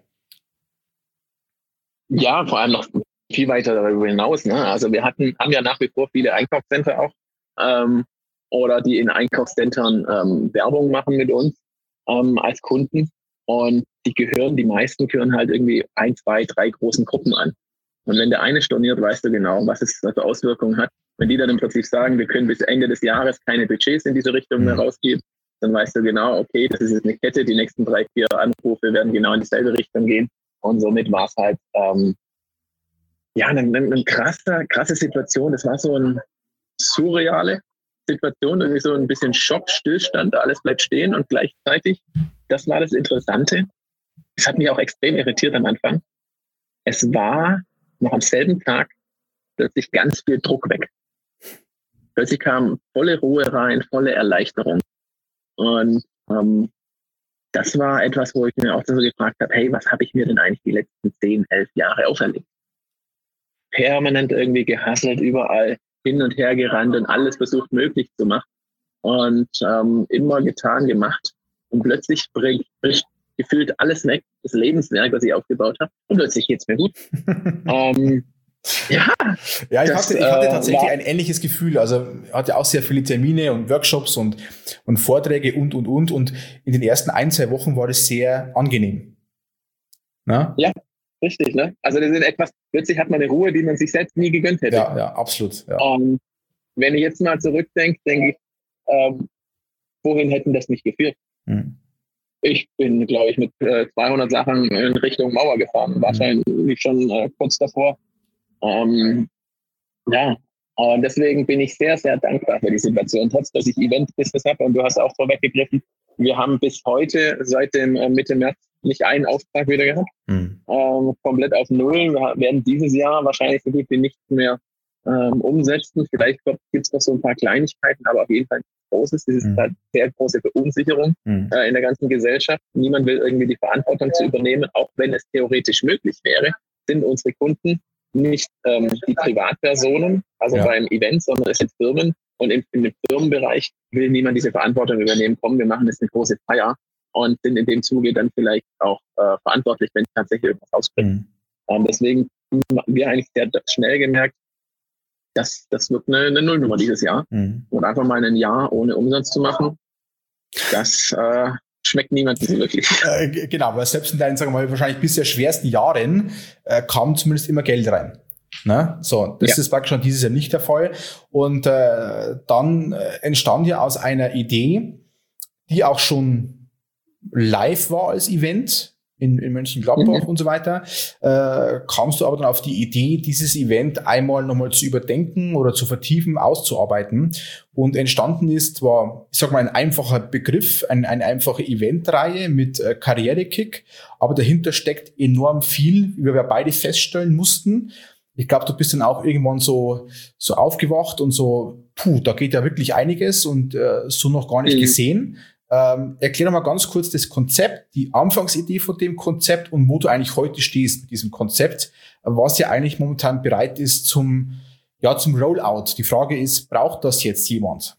[SPEAKER 3] Ja, vor allem noch viel weiter darüber hinaus. Ne? Also wir haben ja nach wie vor viele Einkaufscenter auch oder die in Einkaufscentern Werbung machen mit uns als Kunden. Und die meisten gehören halt irgendwie 1, 2, 3 großen Gruppen an. Und wenn der eine storniert, weißt du genau, was es für Auswirkungen hat. Wenn die dann im Prinzip sagen, wir können bis Ende des Jahres keine Budgets in diese Richtung mehr rausgeben, dann weißt du genau, okay, das ist jetzt eine Kette, die nächsten 3, 4 Anrufe werden genau in dieselbe Richtung gehen. Und somit war es halt, eine krasse Situation. Das war so ein surreale Situation, irgendwie so ein bisschen Schock, Stillstand, alles bleibt stehen und gleichzeitig, das war das Interessante. Es hat mich auch extrem irritiert am Anfang. Es war noch am selben Tag plötzlich ganz viel Druck weg. Plötzlich kam volle Ruhe rein, volle Erleichterung. Und das war etwas, wo ich mir auch so gefragt habe, hey, was habe ich mir denn eigentlich die letzten 10, 11 Jahre auferlegt? Permanent irgendwie gehasselt, überall hin und her gerannt und alles versucht möglich zu machen. Und immer getan, gemacht. Und plötzlich bricht gefühlt alles weg, das Lebenswerk, was ich aufgebaut habe. Und plötzlich geht's mir gut.
[SPEAKER 1] Ja, ich hatte tatsächlich ein ähnliches Gefühl. Also ich hatte auch sehr viele Termine und Workshops und Vorträge und. Und in den ersten 1-2 Wochen war das sehr angenehm. Na?
[SPEAKER 3] Ja, richtig. Ne? Also das ist etwas, plötzlich hat man eine Ruhe, die man sich selbst nie gegönnt hätte.
[SPEAKER 1] Ja, absolut. Ja.
[SPEAKER 3] Und wenn ich jetzt mal zurückdenke, denke ich, wohin hätten das mich geführt? Ich bin, glaube ich, mit 200 Sachen in Richtung Mauer gefahren. Wahrscheinlich schon kurz davor. Und deswegen bin ich sehr, sehr dankbar für die Situation, trotz dass ich Event-Business habe. Und du hast auch vorweggegriffen, wir haben bis heute, seit dem Mitte März, nicht einen Auftrag wieder gehabt. Komplett auf Null. Wir werden dieses Jahr wahrscheinlich so gut wie nichts mehr umsetzen. Vielleicht gibt es noch so ein paar Kleinigkeiten, aber auf jeden Fall nichts Großes. Das ist halt sehr große Verunsicherung in der ganzen Gesellschaft. Niemand will irgendwie die Verantwortung zu übernehmen, auch wenn es theoretisch möglich wäre, sind unsere Kunden nicht die Privatpersonen, also beim Event, sondern es sind Firmen. Und im Firmenbereich will niemand diese Verantwortung übernehmen. Komm, wir machen jetzt eine große Feier und sind in dem Zuge dann vielleicht auch verantwortlich, wenn tatsächlich irgendwas ausbricht. Deswegen haben wir eigentlich sehr schnell gemerkt, das wird eine Nullnummer dieses Jahr. Und einfach mal ein Jahr ohne Umsatz zu machen, das schmeckt niemandem so wirklich.
[SPEAKER 1] Genau, weil selbst in deinen, sagen wir mal, wahrscheinlich bisher schwersten Jahren kam zumindest immer Geld rein. Ne? So, das ist praktisch schon dieses Jahr nicht der Fall. Und dann entstand ja aus einer Idee, die auch schon live war als Event in Mönchengladbach und so weiter, kamst du aber dann auf die Idee, dieses Event einmal nochmal zu überdenken oder zu vertiefen, auszuarbeiten. Und entstanden ist zwar, ich sag mal, ein einfacher Begriff, eine einfache Eventreihe mit Karrierekick, aber dahinter steckt enorm viel, wie wir beide feststellen mussten. Ich glaube, du bist dann auch irgendwann so aufgewacht und so, da geht ja wirklich einiges und so noch gar nicht gesehen. Erklär doch mal ganz kurz das Konzept, die Anfangsidee von dem Konzept und wo du eigentlich heute stehst mit diesem Konzept, was ja eigentlich momentan bereit ist zum Rollout. Die Frage ist, braucht das jetzt jemand?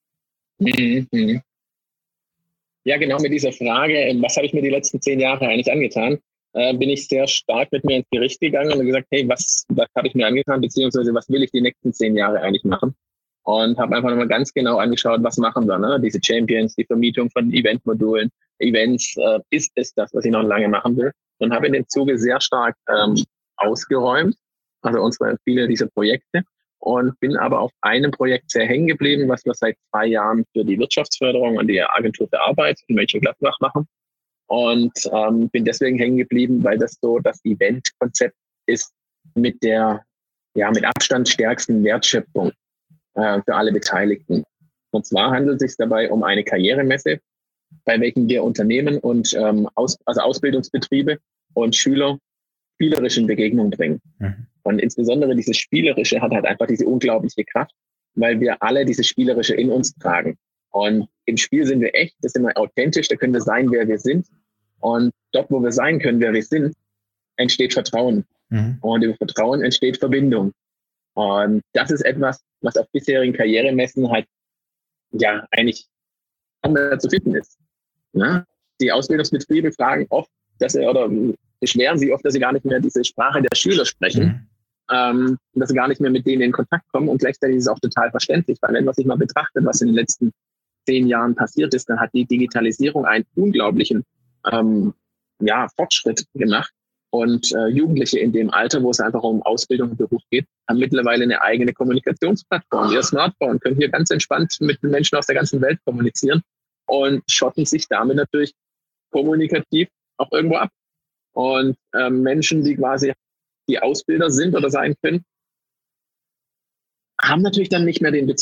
[SPEAKER 3] Ja, genau mit dieser Frage, was habe ich mir die letzten 10 Jahre eigentlich angetan, bin ich sehr stark mit mir ins Gericht gegangen und gesagt, hey, was habe ich mir angetan, beziehungsweise was will ich die nächsten 10 Jahre eigentlich machen? Und habe einfach nochmal ganz genau angeschaut, was machen wir, ne? Diese Champions, die Vermietung von Eventmodulen, Events, ist es das, was ich noch lange machen will? Und habe in dem Zuge sehr stark ausgeräumt, also unsere viele dieser Projekte, und bin aber auf einem Projekt sehr hängen geblieben, was wir seit 2 Jahren für die Wirtschaftsförderung und die Agentur für Arbeit in Mönchengladbach machen. Und bin deswegen hängen geblieben, weil das so das Event-Konzept ist mit Abstand stärksten Wertschöpfung für alle Beteiligten. Und zwar handelt es sich dabei um eine Karrieremesse, bei welchen wir Unternehmen und Ausbildungsbetriebe und Schüler spielerischen Begegnungen bringen. Und insbesondere dieses Spielerische hat halt einfach diese unglaubliche Kraft, weil wir alle dieses Spielerische in uns tragen. Und im Spiel sind wir echt, das sind wir authentisch, da können wir sein, wer wir sind. Und dort, wo wir sein können, wer wir sind, entsteht Vertrauen. Und über Vertrauen entsteht Verbindung. Und das ist etwas, was auf bisherigen Karrieremessen halt eigentlich kaum mehr zu finden ist. Ja? Die Ausbildungsbetriebe fragen oft, beschweren sich oft, dass sie gar nicht mehr diese Sprache der Schüler sprechen, dass sie gar nicht mehr mit denen in Kontakt kommen. Und gleichzeitig ist es auch total verständlich, weil wenn man sich mal betrachtet, was in den letzten 10 Jahren passiert ist, dann hat die Digitalisierung einen unglaublichen Fortschritt gemacht. Und Jugendliche in dem Alter, wo es einfach um Ausbildung und Beruf geht, haben mittlerweile eine eigene Kommunikationsplattform. Ihr Smartphone können hier ganz entspannt mit den Menschen aus der ganzen Welt kommunizieren und schotten sich damit natürlich kommunikativ auch irgendwo ab. Und Menschen, die quasi die Ausbilder sind oder sein können, haben natürlich dann nicht mehr den Bezug.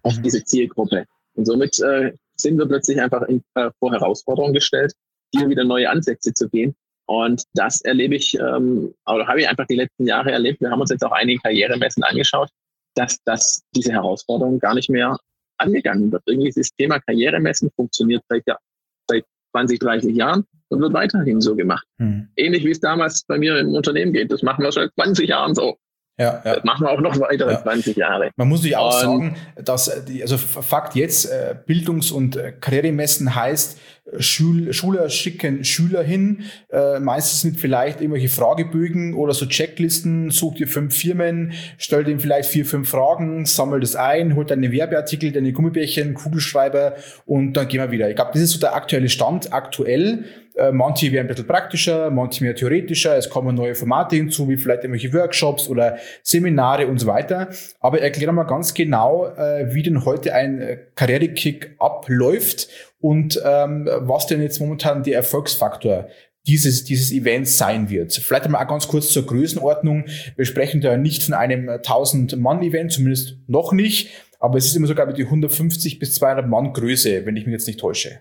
[SPEAKER 3] auf diese Zielgruppe. Und somit sind wir plötzlich einfach vor Herausforderungen gestellt, hier wieder neue Ansätze zu gehen. Und das erlebe ich, oder habe ich einfach die letzten Jahre erlebt. Wir haben uns jetzt auch einige Karrieremessen angeschaut, dass diese Herausforderung gar nicht mehr angegangen wird. Irgendwie ist das Thema Karrieremessen funktioniert seit 20, 30 Jahren und wird weiterhin so gemacht. Ähnlich wie es damals bei mir im Unternehmen geht. Das machen wir seit 20 Jahren so.
[SPEAKER 1] Ja.
[SPEAKER 3] Das machen wir auch noch weitere 20 Jahre.
[SPEAKER 1] Man muss sich auch sagen, dass Fakt jetzt, Bildungs- und Karrieremessen heißt, Schüler schicken Schüler hin, meistens mit vielleicht irgendwelche Fragebögen oder so Checklisten, such dir 5 Firmen, stell denen vielleicht 4, 5 Fragen, sammel das ein, hol deine Werbeartikel, deine Gummibärchen, Kugelschreiber und dann gehen wir wieder. Ich glaube, das ist so der aktuelle Stand, aktuell. Manche werden ein bisschen praktischer, manche mehr theoretischer. Es kommen neue Formate hinzu, wie vielleicht irgendwelche Workshops oder Seminare und so weiter. Aber erklär mal ganz genau, wie denn heute ein Karrierekick abläuft und was denn jetzt momentan der Erfolgsfaktor dieses Events sein wird. Vielleicht einmal auch ganz kurz zur Größenordnung. Wir sprechen da nicht von einem 1000-Mann-Event, zumindest noch nicht. Aber es ist immer so, glaube ich, die 150 bis 200 Mann Größe, wenn ich mich jetzt nicht täusche.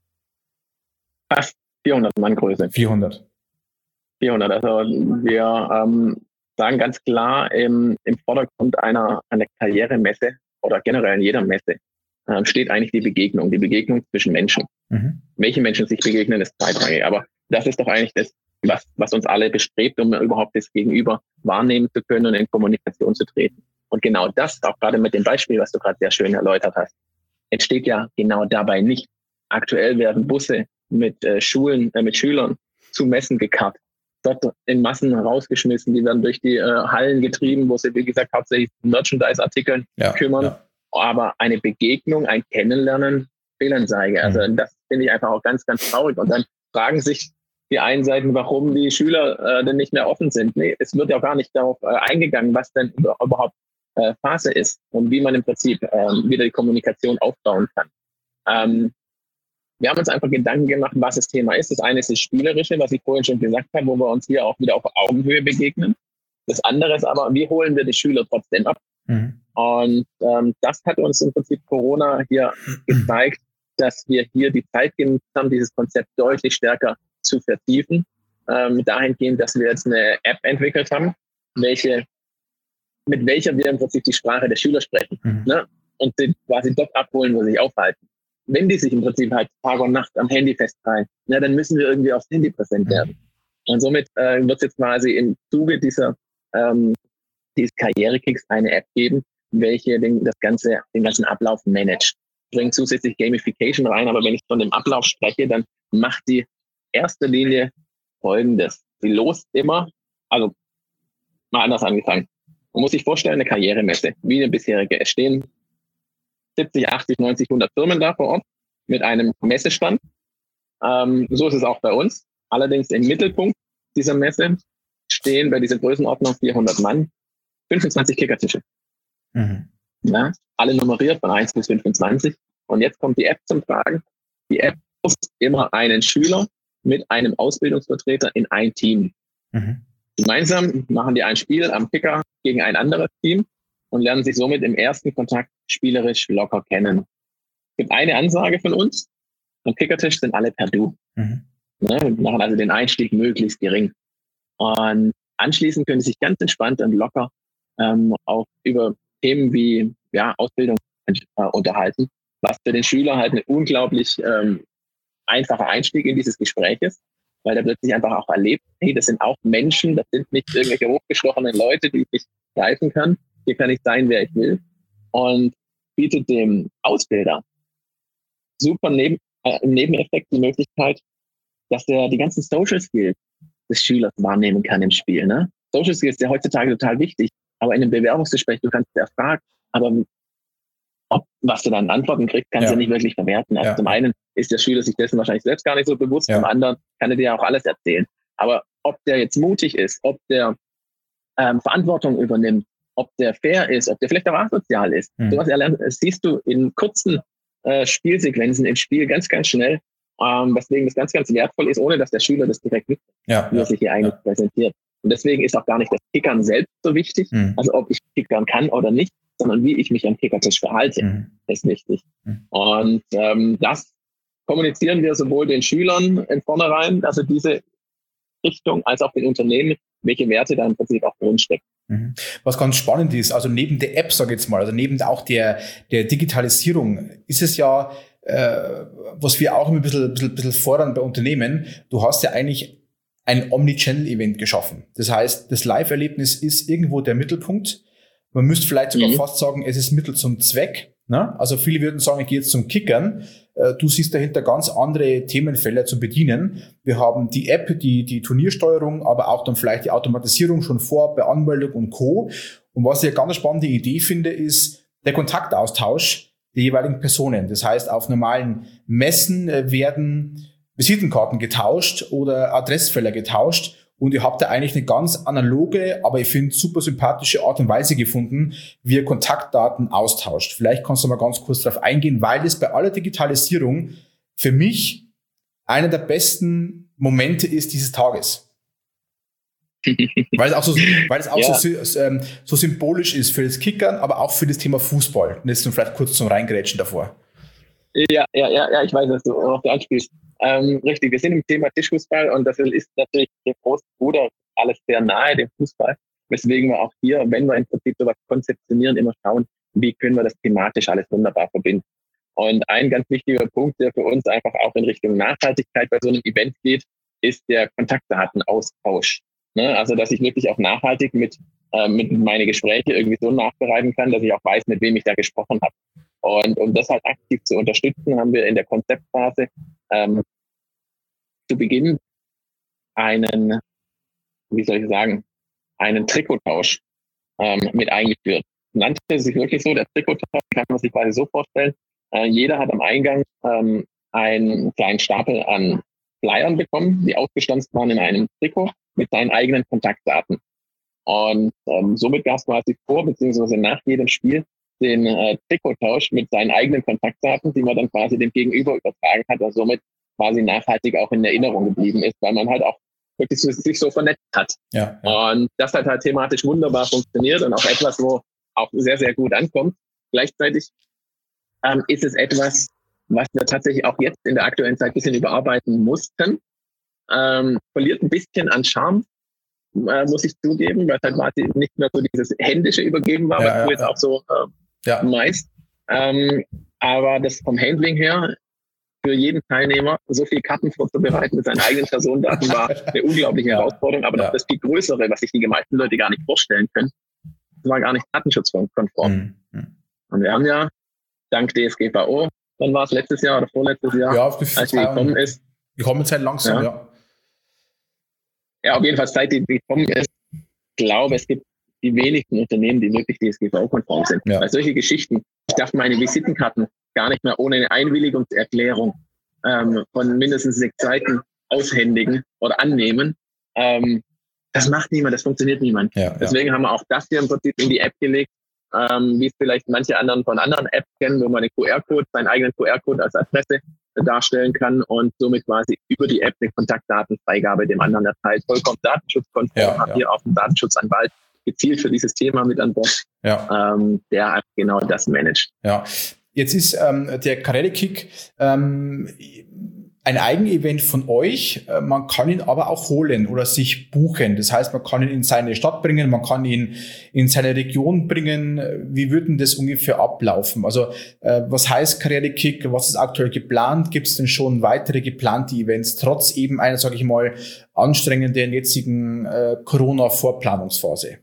[SPEAKER 3] Fast 400 Mann Größe.
[SPEAKER 1] 400.
[SPEAKER 3] Also wir sagen ganz klar, im Vordergrund einer Karrieremesse oder generell in jeder Messe steht eigentlich die Begegnung zwischen Menschen. Welche Menschen sich begegnen, ist zweitrangig. Aber das ist doch eigentlich das, was uns alle bestrebt, um überhaupt das Gegenüber wahrnehmen zu können und in Kommunikation zu treten. Und genau das, auch gerade mit dem Beispiel, was du gerade sehr schön erläutert hast, entsteht ja genau dabei nicht. Aktuell werden Busse mit Schülern zu Messen gekarrt, dort in Massen rausgeschmissen, die werden durch die Hallen getrieben, wo sie, wie gesagt, hauptsächlich Merchandise-Artikeln kümmern. Ja. Aber eine Begegnung, ein Kennenlernen, Fehlanzeige. Also das finde ich einfach auch ganz, ganz traurig. Und dann fragen sich die einen Seiten, warum die Schüler denn nicht mehr offen sind. Nee, es wird ja auch gar nicht darauf eingegangen, was denn überhaupt Phase ist und wie man im Prinzip wieder die Kommunikation aufbauen kann. Wir haben uns einfach Gedanken gemacht, was das Thema ist. Das eine ist das Spielerische, was ich vorhin schon gesagt habe, wo wir uns hier auch wieder auf Augenhöhe begegnen. Das andere ist aber, wie holen wir die Schüler trotzdem ab? Und das hat uns im Prinzip Corona hier gezeigt, dass wir hier die Zeit genutzt haben, dieses Konzept deutlich stärker zu vertiefen. Dahingehend, dass wir jetzt eine App entwickelt haben, mit welcher wir im Prinzip die Sprache der Schüler sprechen, ne? Und sie quasi dort abholen, wo sie sich aufhalten. Wenn die sich im Prinzip halt Tag und Nacht am Handy festkrallen, dann müssen wir irgendwie aufs Handy präsent werden. Und somit wird es jetzt quasi im Zuge dieses Karrierekicks eine App geben, welche den ganzen Ablauf managt. Bringt zusätzlich Gamification rein, aber wenn ich von dem Ablauf spreche, dann macht die erste Linie Folgendes. Sie lost immer, also mal anders angefangen. Man muss sich vorstellen, eine Karrieremesse, wie eine bisherige. Es stehen 70, 80, 90, 100 Firmen da vor Ort mit einem Messestand. So ist es auch bei uns. Allerdings im Mittelpunkt dieser Messe stehen bei dieser Größenordnung 400 Mann 25 Kickertische. Ja, alle nummeriert von 1 bis 25. Und jetzt kommt die App zum Tragen. Die App pusht immer einen Schüler mit einem Ausbildungsvertreter in ein Team. Gemeinsam machen die ein Spiel am Kicker gegen ein anderes Team und lernen sich somit im ersten Kontakt spielerisch locker kennen. Es gibt eine Ansage von uns. Am Kickertisch sind alle per Du. Wir machen also den Einstieg möglichst gering. Und anschließend können sie sich ganz entspannt und locker auch über Themen wie Ausbildung unterhalten, was für den Schüler halt ein unglaublich einfacher Einstieg in dieses Gespräch ist, weil er plötzlich einfach auch erlebt, hey, das sind auch Menschen, das sind nicht irgendwelche hochgestochenen Leute, die ich nicht greifen kann. Hier kann ich sein, wer ich will. Und bietet dem Ausbilder super im Nebeneffekt die Möglichkeit, dass er die ganzen Social Skills des Schülers wahrnehmen kann im Spiel. Ne? Social Skills sind ja heutzutage total wichtig, aber in einem Bewerbungsgespräch, du kannst ja fragen, aber was du dann Antworten kriegst, kannst du nicht wirklich verwerten. Also zum einen ist der Schüler sich dessen wahrscheinlich selbst gar nicht so bewusst, zum anderen kann er dir auch alles erzählen. Aber ob der jetzt mutig ist, ob der Verantwortung übernimmt, ob der fair ist, ob der vielleicht auch asozial ist, sowas siehst du in kurzen Spielsequenzen im Spiel ganz, ganz schnell, weswegen das ganz, ganz wertvoll ist, ohne dass der Schüler das direkt mitkriegt, wie er sich hier eigentlich präsentiert. Und deswegen ist auch gar nicht das Kickern selbst so wichtig, also ob ich kickern kann oder nicht, sondern wie ich mich am Kickertisch verhalte, ist wichtig. Und das kommunizieren wir sowohl den Schülern in vornherein, also diese Richtung, als auch den Unternehmen, welche Werte da im Prinzip auch drinstecken.
[SPEAKER 1] Was ganz spannend ist, also neben der App, sage ich jetzt mal, also neben auch der Digitalisierung, ist es ja, was wir auch immer ein bisschen fordern bei Unternehmen, du hast ja eigentlich ein Omnichannel-Event geschaffen. Das heißt, das Live-Erlebnis ist irgendwo der Mittelpunkt. Man müsste vielleicht sogar fast sagen, es ist Mittel zum Zweck. Ne? Also viele würden sagen, ich gehe jetzt zum Kickern. Du siehst dahinter ganz andere Themenfelder zu bedienen. Wir haben die App, die Turniersteuerung, aber auch dann vielleicht die Automatisierung schon vor, bei Anmeldung und Co. Und was ich eine ganz spannende Idee finde, ist der Kontaktaustausch der jeweiligen Personen. Das heißt, auf normalen Messen werden Visitenkarten getauscht oder Adressfelder getauscht. Und ihr habt da eigentlich eine ganz analoge, aber ich finde super sympathische Art und Weise gefunden, wie ihr Kontaktdaten austauscht. Vielleicht kannst du mal ganz kurz darauf eingehen, weil es bei aller Digitalisierung für mich einer der besten Momente ist dieses Tages. Weil es auch so symbolisch ist für das Kickern, aber auch für das Thema Fußball. Und jetzt vielleicht kurz zum Reingrätschen davor.
[SPEAKER 3] Ja, ich weiß, dass du auch da anspielst. Richtig, wir sind im Thema Tischfußball und das ist natürlich der große Bruder alles sehr nahe dem Fußball, weswegen wir auch hier, wenn wir im Prinzip sowas konzeptionieren, immer schauen, wie können wir das thematisch alles wunderbar verbinden. Und ein ganz wichtiger Punkt, der für uns einfach auch in Richtung Nachhaltigkeit bei so einem Event geht, ist der Kontaktdatenaustausch. Ne? Also, dass ich wirklich auch nachhaltig mit meine Gespräche irgendwie so nachbereiten kann, dass ich auch weiß, mit wem ich da gesprochen habe. Und um das halt aktiv zu unterstützen, haben wir in der Konzeptphase zu Beginn einen Trikottausch mit eingeführt. Nannte sich wirklich so, der Trikottausch kann man sich quasi so vorstellen, jeder hat am Eingang einen kleinen Stapel an Flyern bekommen, die ausgestanzt waren in einem Trikot mit seinen eigenen Kontaktdaten. Und somit gab es quasi vor bzw. nach jedem Spiel den Trikottausch mit seinen eigenen Kontaktdaten, die man dann quasi dem Gegenüber übertragen hat und somit quasi nachhaltig auch in Erinnerung geblieben ist, weil man halt auch wirklich sich so vernetzt hat. Ja. Und das hat halt thematisch wunderbar funktioniert und auch etwas, wo auch sehr, sehr gut ankommt. Gleichzeitig ist es etwas, was wir tatsächlich auch jetzt in der aktuellen Zeit ein bisschen überarbeiten mussten. Verliert ein bisschen an Charme, muss ich zugeben, weil halt quasi nicht mehr so dieses händische Übergeben war, was du jetzt auch so meist. Aber das vom Handling her, für jeden Teilnehmer so viel Karten vorzubereiten mit seinen eigenen Personendaten war eine unglaubliche Herausforderung. Aber noch das viel Größere, was sich die meisten Leute gar nicht vorstellen können, das war gar nicht datenschutzkonform. Und wir haben ja dank DSGVO, wann war es, letztes Jahr oder vorletztes Jahr, als die gekommen ist.
[SPEAKER 1] Die kommen jetzt halt langsam,
[SPEAKER 3] Ja, auf jeden Fall, seit die gekommen ist, glaube es gibt die wenigsten Unternehmen, die wirklich DSGVO-konform sind. Ja. Weil solche Geschichten, ich darf meine Visitenkarten gar nicht mehr ohne eine Einwilligungserklärung von mindestens 6 Seiten aushändigen oder annehmen. Das macht niemand, das funktioniert niemand. Deswegen haben wir auch das hier im Prinzip in die App gelegt, wie es vielleicht manche anderen von anderen Apps kennen, wo man den QR-Code, seinen eigenen QR-Code als Adresse darstellen kann und somit quasi über die App eine Kontaktdatenfreigabe dem anderen erteilt. Vollkommen datenschutzkonform, haben hier auch einen Datenschutzanwalt gezielt für dieses Thema mit an Bord, der genau das managt.
[SPEAKER 1] Ja. Jetzt ist der Karrierekick ein Eigenevent von euch. Man kann ihn aber auch holen oder sich buchen. Das heißt, man kann ihn in seine Stadt bringen, man kann ihn in seine Region bringen. Wie würde denn das ungefähr ablaufen? Also was heißt Karrierekick? Was ist aktuell geplant? Gibt es denn schon weitere geplante Events, trotz eben einer, sage ich mal, anstrengenden jetzigen Corona-Vorplanungsphase?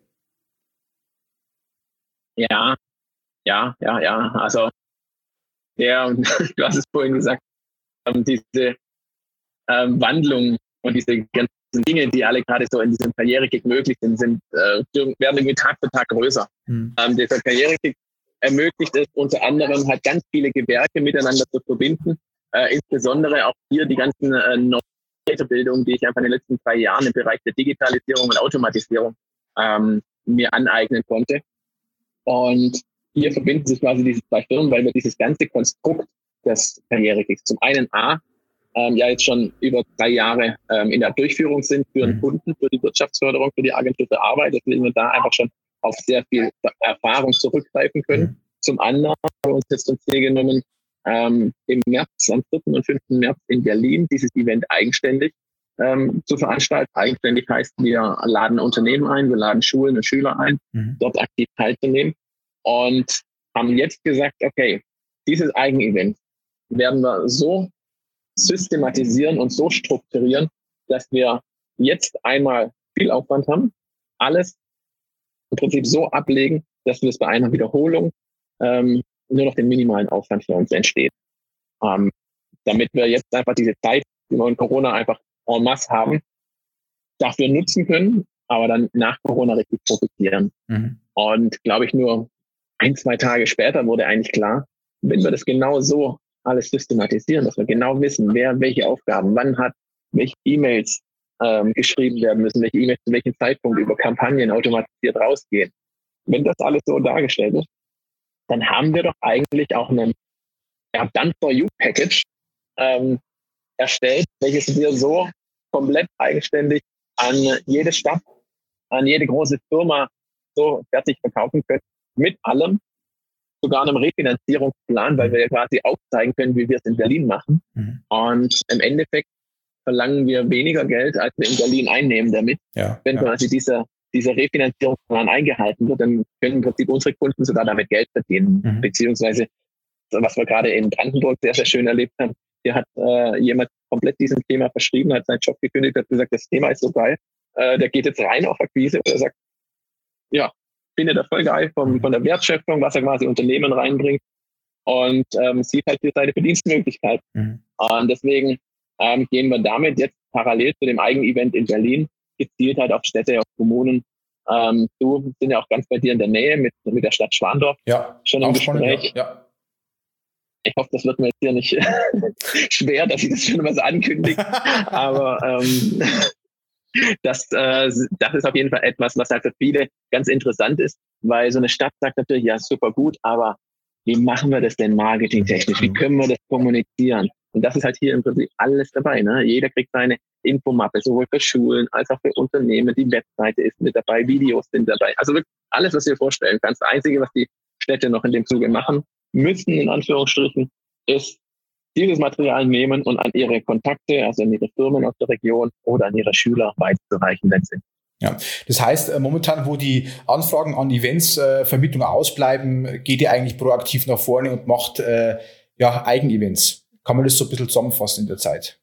[SPEAKER 3] Ja. Also du hast es vorhin gesagt, diese Wandlung und diese ganzen Dinge, die alle gerade so in diesem Karrierekick möglich sind, werden irgendwie Tag für Tag größer. Dieser Karrierekick ermöglicht es unter anderem halt ganz viele Gewerke miteinander zu verbinden, insbesondere auch hier die ganzen neuen Weiterbildungen, die ich einfach in den letzten 3 Jahren im Bereich der Digitalisierung und Automatisierung mir aneignen konnte. Und hier verbinden sich quasi diese 2 Firmen, weil wir dieses ganze Konstrukt des Karrierekicks zum einen ja jetzt schon über 3 Jahre in der Durchführung sind für den Kunden, für die Wirtschaftsförderung, für die Agentur für Arbeit, deswegen wir da einfach schon auf sehr viel Erfahrung zurückgreifen können. Zum anderen haben wir uns jetzt zum Ziel genommen, im März, am 4. und 5. März in Berlin dieses Event eigenständig zu veranstalten. Eigenständig heißt, wir laden Unternehmen ein, wir laden Schulen und Schüler ein, dort aktiv teilzunehmen und haben jetzt gesagt, okay, dieses Eigenevent werden wir so systematisieren und so strukturieren, dass wir jetzt einmal viel Aufwand haben, alles im Prinzip so ablegen, dass wir es bei einer Wiederholung nur noch den minimalen Aufwand für uns entsteht. Damit wir jetzt einfach diese Zeit, die wir in Corona einfach en masse haben, dafür nutzen können, aber dann nach Corona richtig profitieren. Und glaube ich, nur 1-2 Tage später wurde eigentlich klar, wenn wir das genau so alles systematisieren, dass wir genau wissen, wer welche Aufgaben wann hat, welche E-Mails geschrieben werden müssen, welche E-Mails zu welchem Zeitpunkt über Kampagnen automatisiert rausgehen. Wenn das alles so dargestellt ist, dann haben wir doch eigentlich auch einen Done-for-You-Package erstellt, welches wir so komplett eigenständig an jede Stadt, an jede große Firma so fertig verkaufen können, mit allem, sogar einem Refinanzierungsplan, weil wir ja quasi aufzeigen können, wie wir es in Berlin machen. Und im Endeffekt verlangen wir weniger Geld, als wir in Berlin einnehmen damit. Wenn quasi dieser Refinanzierungsplan eingehalten wird, dann können im Prinzip unsere Kunden sogar damit Geld verdienen. Beziehungsweise, was wir gerade in Brandenburg sehr, sehr schön erlebt haben, hier hat jemand komplett diesem Thema verschrieben, hat seinen Job gekündigt, hat gesagt, das Thema ist so geil, der geht jetzt rein auf Akquise und er sagt, ja, finde das voll geil von der Wertschöpfung, was er quasi Unternehmen reinbringt und sieht halt hier seine Verdienstmöglichkeit. Und deswegen gehen wir damit jetzt parallel zu dem Eigenevent in Berlin gezielt halt auf Städte, auf Kommunen. Du sind ja auch ganz bei dir in der Nähe mit der Stadt Schwandorf schon im Gespräch. Ich hoffe, das wird mir jetzt hier nicht schwer, dass ich das schon mal so ankündige. Aber das ist auf jeden Fall etwas, was halt für viele ganz interessant ist, weil so eine Stadt sagt natürlich, ja, super gut, aber wie machen wir das denn marketingtechnisch? Wie können wir das kommunizieren? Und das ist halt hier im Prinzip alles dabei. Ne? Jeder kriegt seine Infomappe, sowohl für Schulen als auch für Unternehmen. Die Webseite ist mit dabei, Videos sind dabei. Also wirklich alles, was du dir vorstellen kannst. Das Einzige, was die Städte noch in dem Zuge machen müssen, in Anführungsstrichen, ist dieses Material nehmen und an ihre Kontakte, also an ihre Firmen aus der Region oder an ihre Schüler weiterzureichen, wenn sie.
[SPEAKER 1] Ja, das heißt, momentan, wo die Anfragen an Events-Vermittlung ausbleiben, geht ihr eigentlich proaktiv nach vorne und macht Eigenevents. Kann man das so ein bisschen zusammenfassen in der Zeit?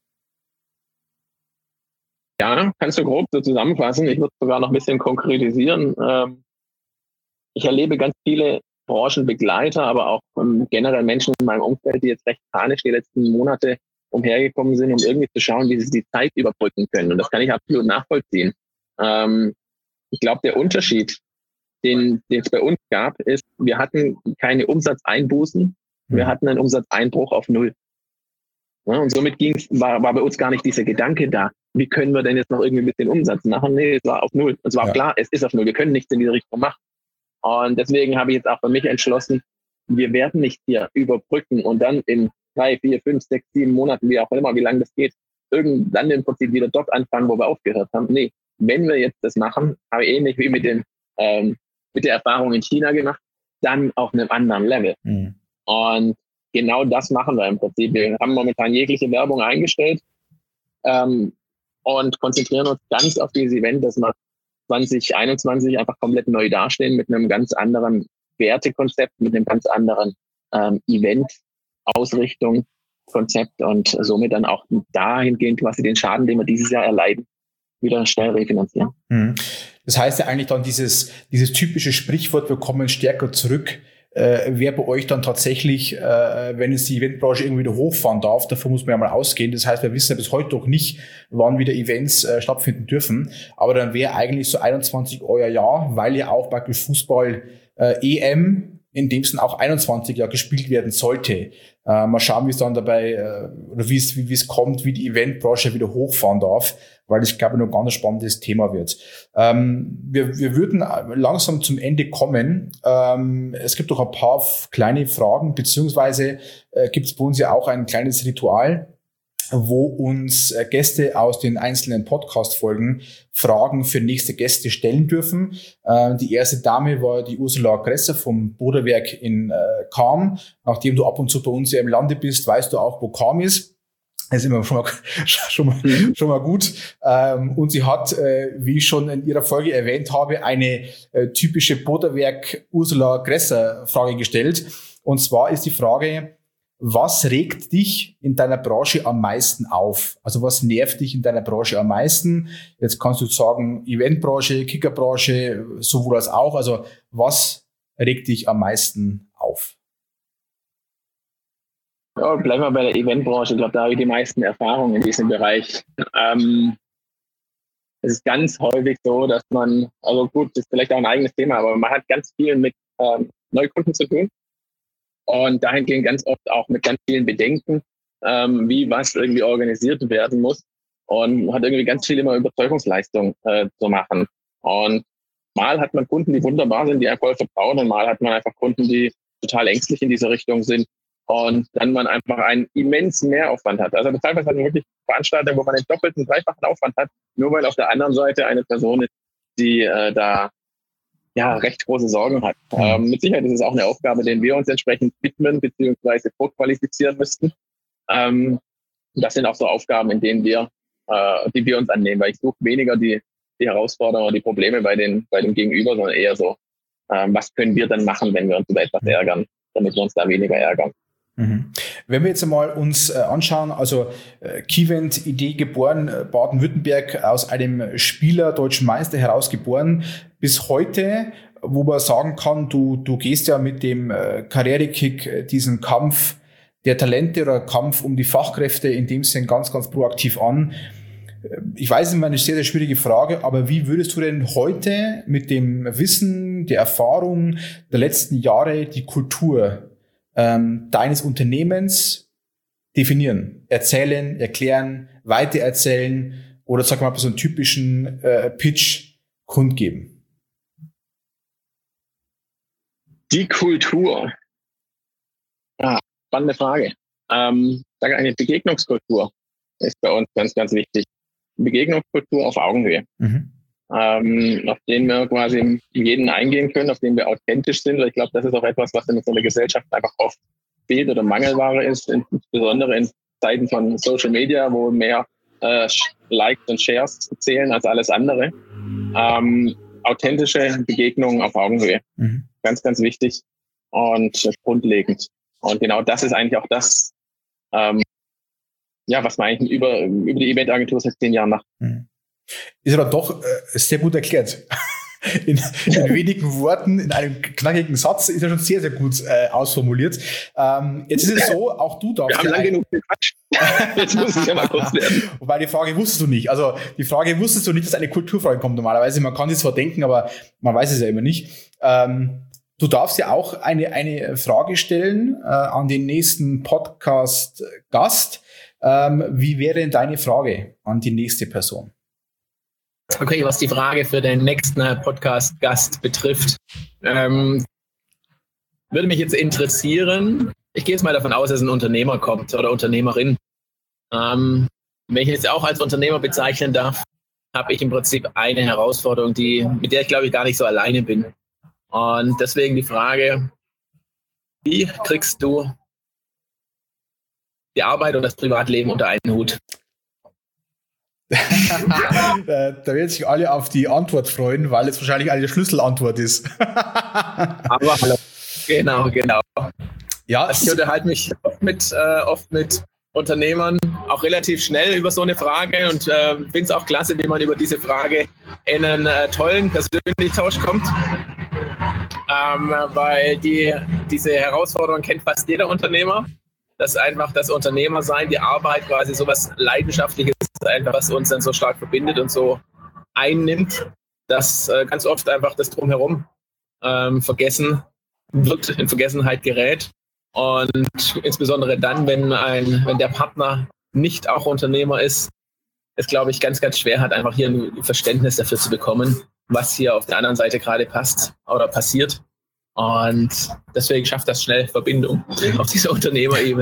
[SPEAKER 3] Ja, kannst du grob so zusammenfassen. Ich würde sogar noch ein bisschen konkretisieren. Ich erlebe ganz viele Branchenbegleiter, aber auch generell Menschen in meinem Umfeld, die jetzt recht panisch die letzten Monate umhergekommen sind, um irgendwie zu schauen, wie sie die Zeit überbrücken können. Und das kann ich absolut nachvollziehen. Ich glaube, der Unterschied, den es bei uns gab, ist, wir hatten keine Umsatzeinbußen, wir hatten einen Umsatzeinbruch auf 0. Ja, und somit war bei uns gar nicht dieser Gedanke da, wie können wir denn jetzt noch irgendwie ein bisschen Umsatz machen? Nee, es war auf 0. Und es war auch klar, es ist auf 0. Wir können nichts in diese Richtung machen. Und deswegen habe ich jetzt auch für mich entschlossen, wir werden nicht hier überbrücken und dann in 3, 4, 5, 6, 7 Monaten, wie auch immer, wie lange das geht, irgendwann im Prinzip wieder dort anfangen, wo wir aufgehört haben. Nee, wenn wir jetzt das machen, habe ich ähnlich wie mit der Erfahrung in China gemacht, dann auf einem anderen Level. Und genau das machen wir im Prinzip. Wir haben momentan jegliche Werbung eingestellt und konzentrieren uns ganz auf dieses Event, dass wir 2021 einfach komplett neu dastehen mit einem ganz anderen Wertekonzept, mit einem ganz anderen Event-Ausrichtung, Konzept und somit dann auch dahingehend quasi den Schaden, den wir dieses Jahr erleiden, wieder schnell refinanzieren.
[SPEAKER 1] Das heißt ja eigentlich dann dieses typische Sprichwort, wir kommen stärker zurück, wäre bei euch dann tatsächlich, wenn es die Eventbranche irgendwie wieder hochfahren darf, davon muss man ja mal ausgehen. Das heißt, wir wissen ja bis heute noch nicht, wann wieder Events stattfinden dürfen. Aber dann wäre eigentlich so 21 euer Jahr, weil ja auch praktisch Fußball EM in dem Sinn auch 21 Jahre gespielt werden sollte. Mal schauen, wie es dann dabei, oder wie es kommt, wie die Eventbranche wieder hochfahren darf, weil ich glaube, noch ein ganz spannendes Thema wird. Wir würden langsam zum Ende kommen. Es gibt noch ein paar kleine Fragen, beziehungsweise gibt es bei uns ja auch ein kleines Ritual. wo uns Gäste aus den einzelnen Podcast-Folgen Fragen für nächste Gäste stellen dürfen. Die erste Dame war die Ursula Gresser vom Boderwerk in Cham. Nachdem du ab und zu bei uns ja im Lande bist, weißt du auch, wo Cham ist. Das ist immer schon mal gut. Und sie hat, wie ich schon in ihrer Folge erwähnt habe, eine typische Boderwerk Ursula Gresser Frage gestellt. Und zwar ist die Frage: Was regt dich in deiner Branche am meisten auf? Also was nervt dich in deiner Branche am meisten? Jetzt kannst du sagen, Eventbranche, Kickerbranche, sowohl als auch. Also was regt dich am meisten auf?
[SPEAKER 3] Ja, bleiben wir bei der Eventbranche. Ich glaube, da habe ich die meisten Erfahrungen in diesem Bereich. Es ist ganz häufig so, dass man, also gut, das ist vielleicht auch ein eigenes Thema, aber man hat ganz viel mit Neukunden zu tun. Und dahingehend ganz oft auch mit ganz vielen Bedenken, wie was irgendwie organisiert werden muss. Und man hat irgendwie ganz viel immer Überzeugungsleistung zu machen. Und mal hat man Kunden, die wunderbar sind, die einem voll vertrauen. Und mal hat man einfach Kunden, die total ängstlich in diese Richtung sind. Und dann man einfach einen immensen Mehraufwand hat. Also teilweise hat man wirklich Veranstaltungen, wo man einen doppelten, dreifachen Aufwand hat, nur weil auf der anderen Seite eine Person ist, die da recht große Sorgen hat. Mit Sicherheit ist es auch eine Aufgabe, denen wir uns entsprechend widmen bzw. vorqualifizieren müssten. Das sind auch so Aufgaben, in denen die wir uns annehmen, weil ich suche weniger die Herausforderungen oder die Probleme bei dem Gegenüber, sondern eher so, was können wir dann machen, wenn wir uns über etwas ärgern, damit wir uns da weniger ärgern.
[SPEAKER 1] Wenn wir jetzt einmal uns anschauen, also Keyvent, Idee geboren, Baden-Württemberg, aus einem Spieler, deutschen Meister heraus geboren, bis heute, wo man sagen kann, du gehst ja mit dem Karrierekick diesen Kampf der Talente oder Kampf um die Fachkräfte in dem Sinn ganz, ganz proaktiv an. Ich weiß, es ist eine sehr, sehr schwierige Frage, aber wie würdest du denn heute mit dem Wissen, der Erfahrung der letzten Jahre die Kultur deines Unternehmens definieren, erzählen, erklären, weitererzählen oder sagen wir mal so einen typischen Pitch kundgeben?
[SPEAKER 3] Die Kultur. Spannende Frage. Sage eine Begegnungskultur ist bei uns ganz, ganz wichtig. Begegnungskultur auf Augenhöhe. Auf den wir quasi in jeden eingehen können, auf den wir authentisch sind. Ich glaube, das ist auch etwas, was in unserer Gesellschaft einfach oft fehlt oder Mangelware ist, insbesondere in Zeiten von Social Media, wo mehr Likes und Shares zählen als alles andere. Authentische Begegnungen auf Augenhöhe. Ganz, ganz wichtig und grundlegend. Und genau das ist eigentlich auch das, was man eigentlich über die Eventagentur seit 10 Jahren macht.
[SPEAKER 1] Ist aber doch sehr gut erklärt. In wenigen Worten, in einem knackigen Satz, ist ja schon sehr, sehr gut ausformuliert. Jetzt ist es so, auch du darfst...
[SPEAKER 3] Wir haben lange genug gequatscht. Jetzt muss es ja mal kurz werden.
[SPEAKER 1] Wobei die Frage wusstest du nicht. Also die Frage wusstest du nicht, dass eine Kulturfrage kommt normalerweise. Man kann sich zwar denken, aber man weiß es ja immer nicht. Du darfst ja auch eine Frage stellen an den nächsten Podcast-Gast. Wie wäre denn deine Frage an die nächste Person?
[SPEAKER 4] Okay, was die Frage für den nächsten Podcast-Gast betrifft, würde mich jetzt interessieren, ich gehe jetzt mal davon aus, dass ein Unternehmer kommt oder Unternehmerin. Wenn ich jetzt auch als Unternehmer bezeichnen darf, habe ich im Prinzip eine Herausforderung, mit der ich glaube ich gar nicht so alleine bin. Und deswegen die Frage, wie kriegst du die Arbeit und das Privatleben unter einen Hut?
[SPEAKER 1] Da werden sich alle auf die Antwort freuen, weil es wahrscheinlich eine Schlüsselantwort ist.
[SPEAKER 4] Aber genau.
[SPEAKER 1] Ja,
[SPEAKER 4] ich unterhalte mich oft mit Unternehmern auch relativ schnell über so eine Frage und finde es auch klasse, wie man über diese Frage in einen tollen persönlichen Tausch kommt. Weil diese Herausforderung kennt fast jeder Unternehmer. Dass einfach das Unternehmersein, die Arbeit quasi so was Leidenschaftliches ist, einfach was uns dann so stark verbindet und so einnimmt, dass ganz oft einfach das Drumherum vergessen wird, in Vergessenheit gerät. Und insbesondere dann, wenn der Partner nicht auch Unternehmer ist, es, glaube ich, ganz, ganz schwer hat, einfach hier ein Verständnis dafür zu bekommen, was hier auf der anderen Seite gerade passt oder passiert. Und deswegen schafft das schnell Verbindung auf dieser Unternehmerebene.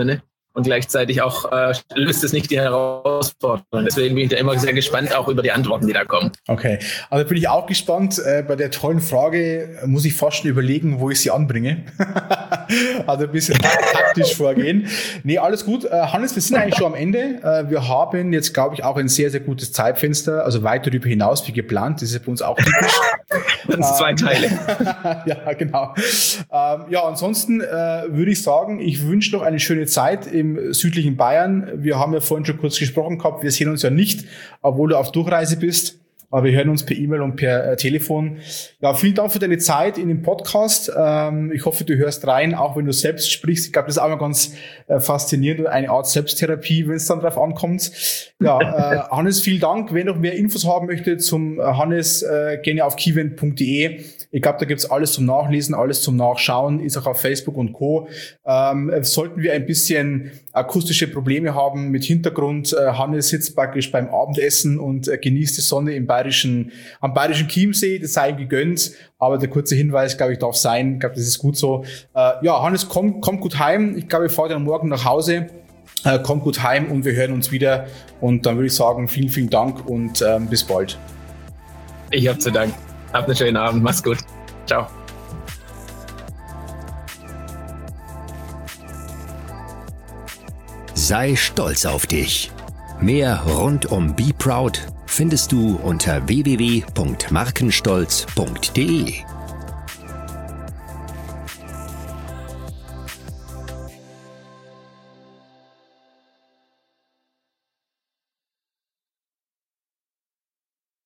[SPEAKER 4] und gleichzeitig auch löst es nicht die Herausforderung. Deswegen bin ich da immer sehr gespannt, auch über die Antworten, die da kommen.
[SPEAKER 1] Okay, also bin ich auch gespannt. Bei der tollen Frage muss ich fast schon überlegen, wo ich sie anbringe. Also ein bisschen taktisch vorgehen. Nee, alles gut. Hannes, wir sind eigentlich schon am Ende. Wir haben jetzt, glaube ich, auch ein sehr, sehr gutes Zeitfenster, also weit darüber hinaus wie geplant. Das ist ja bei uns auch typisch.
[SPEAKER 4] Dann 2 Teile.
[SPEAKER 1] Ja, genau. Ja, ansonsten würde ich sagen, ich wünsche noch eine schöne Zeit im südlichen Bayern. Wir haben ja vorhin schon kurz gesprochen gehabt, wir sehen uns ja nicht, obwohl du auf Durchreise bist. Aber wir hören uns per E-Mail und per Telefon. Ja, vielen Dank für deine Zeit in dem Podcast. Ich hoffe, du hörst rein, auch wenn du selbst sprichst. Ich glaube, das ist auch mal ganz faszinierend und eine Art Selbsttherapie, wenn es dann drauf ankommt. Ja, Hannes, vielen Dank. Wer noch mehr Infos haben möchte zum Hannes, gerne auf keyvent.de. Ich glaube, da gibt's alles zum Nachlesen, alles zum Nachschauen, ist auch auf Facebook und Co. Sollten wir ein bisschen akustische Probleme haben mit Hintergrund, Hannes sitzt praktisch beim Abendessen und genießt die Sonne am bayerischen Chiemsee, das sei ihm gegönnt, aber der kurze Hinweis, glaube ich, darf sein, ich glaube, das ist gut so. Ja, Hannes, komm gut heim, ich glaube, ich fahre dann morgen nach Hause, komm gut heim und wir hören uns wieder und dann würde ich sagen, vielen, vielen Dank und bis bald.
[SPEAKER 4] Ich habe zu danken. Habt einen schönen Abend, mach's gut. Ciao.
[SPEAKER 2] Sei stolz auf dich. Mehr rund um Be Proud findest du unter www.markenstolz.de.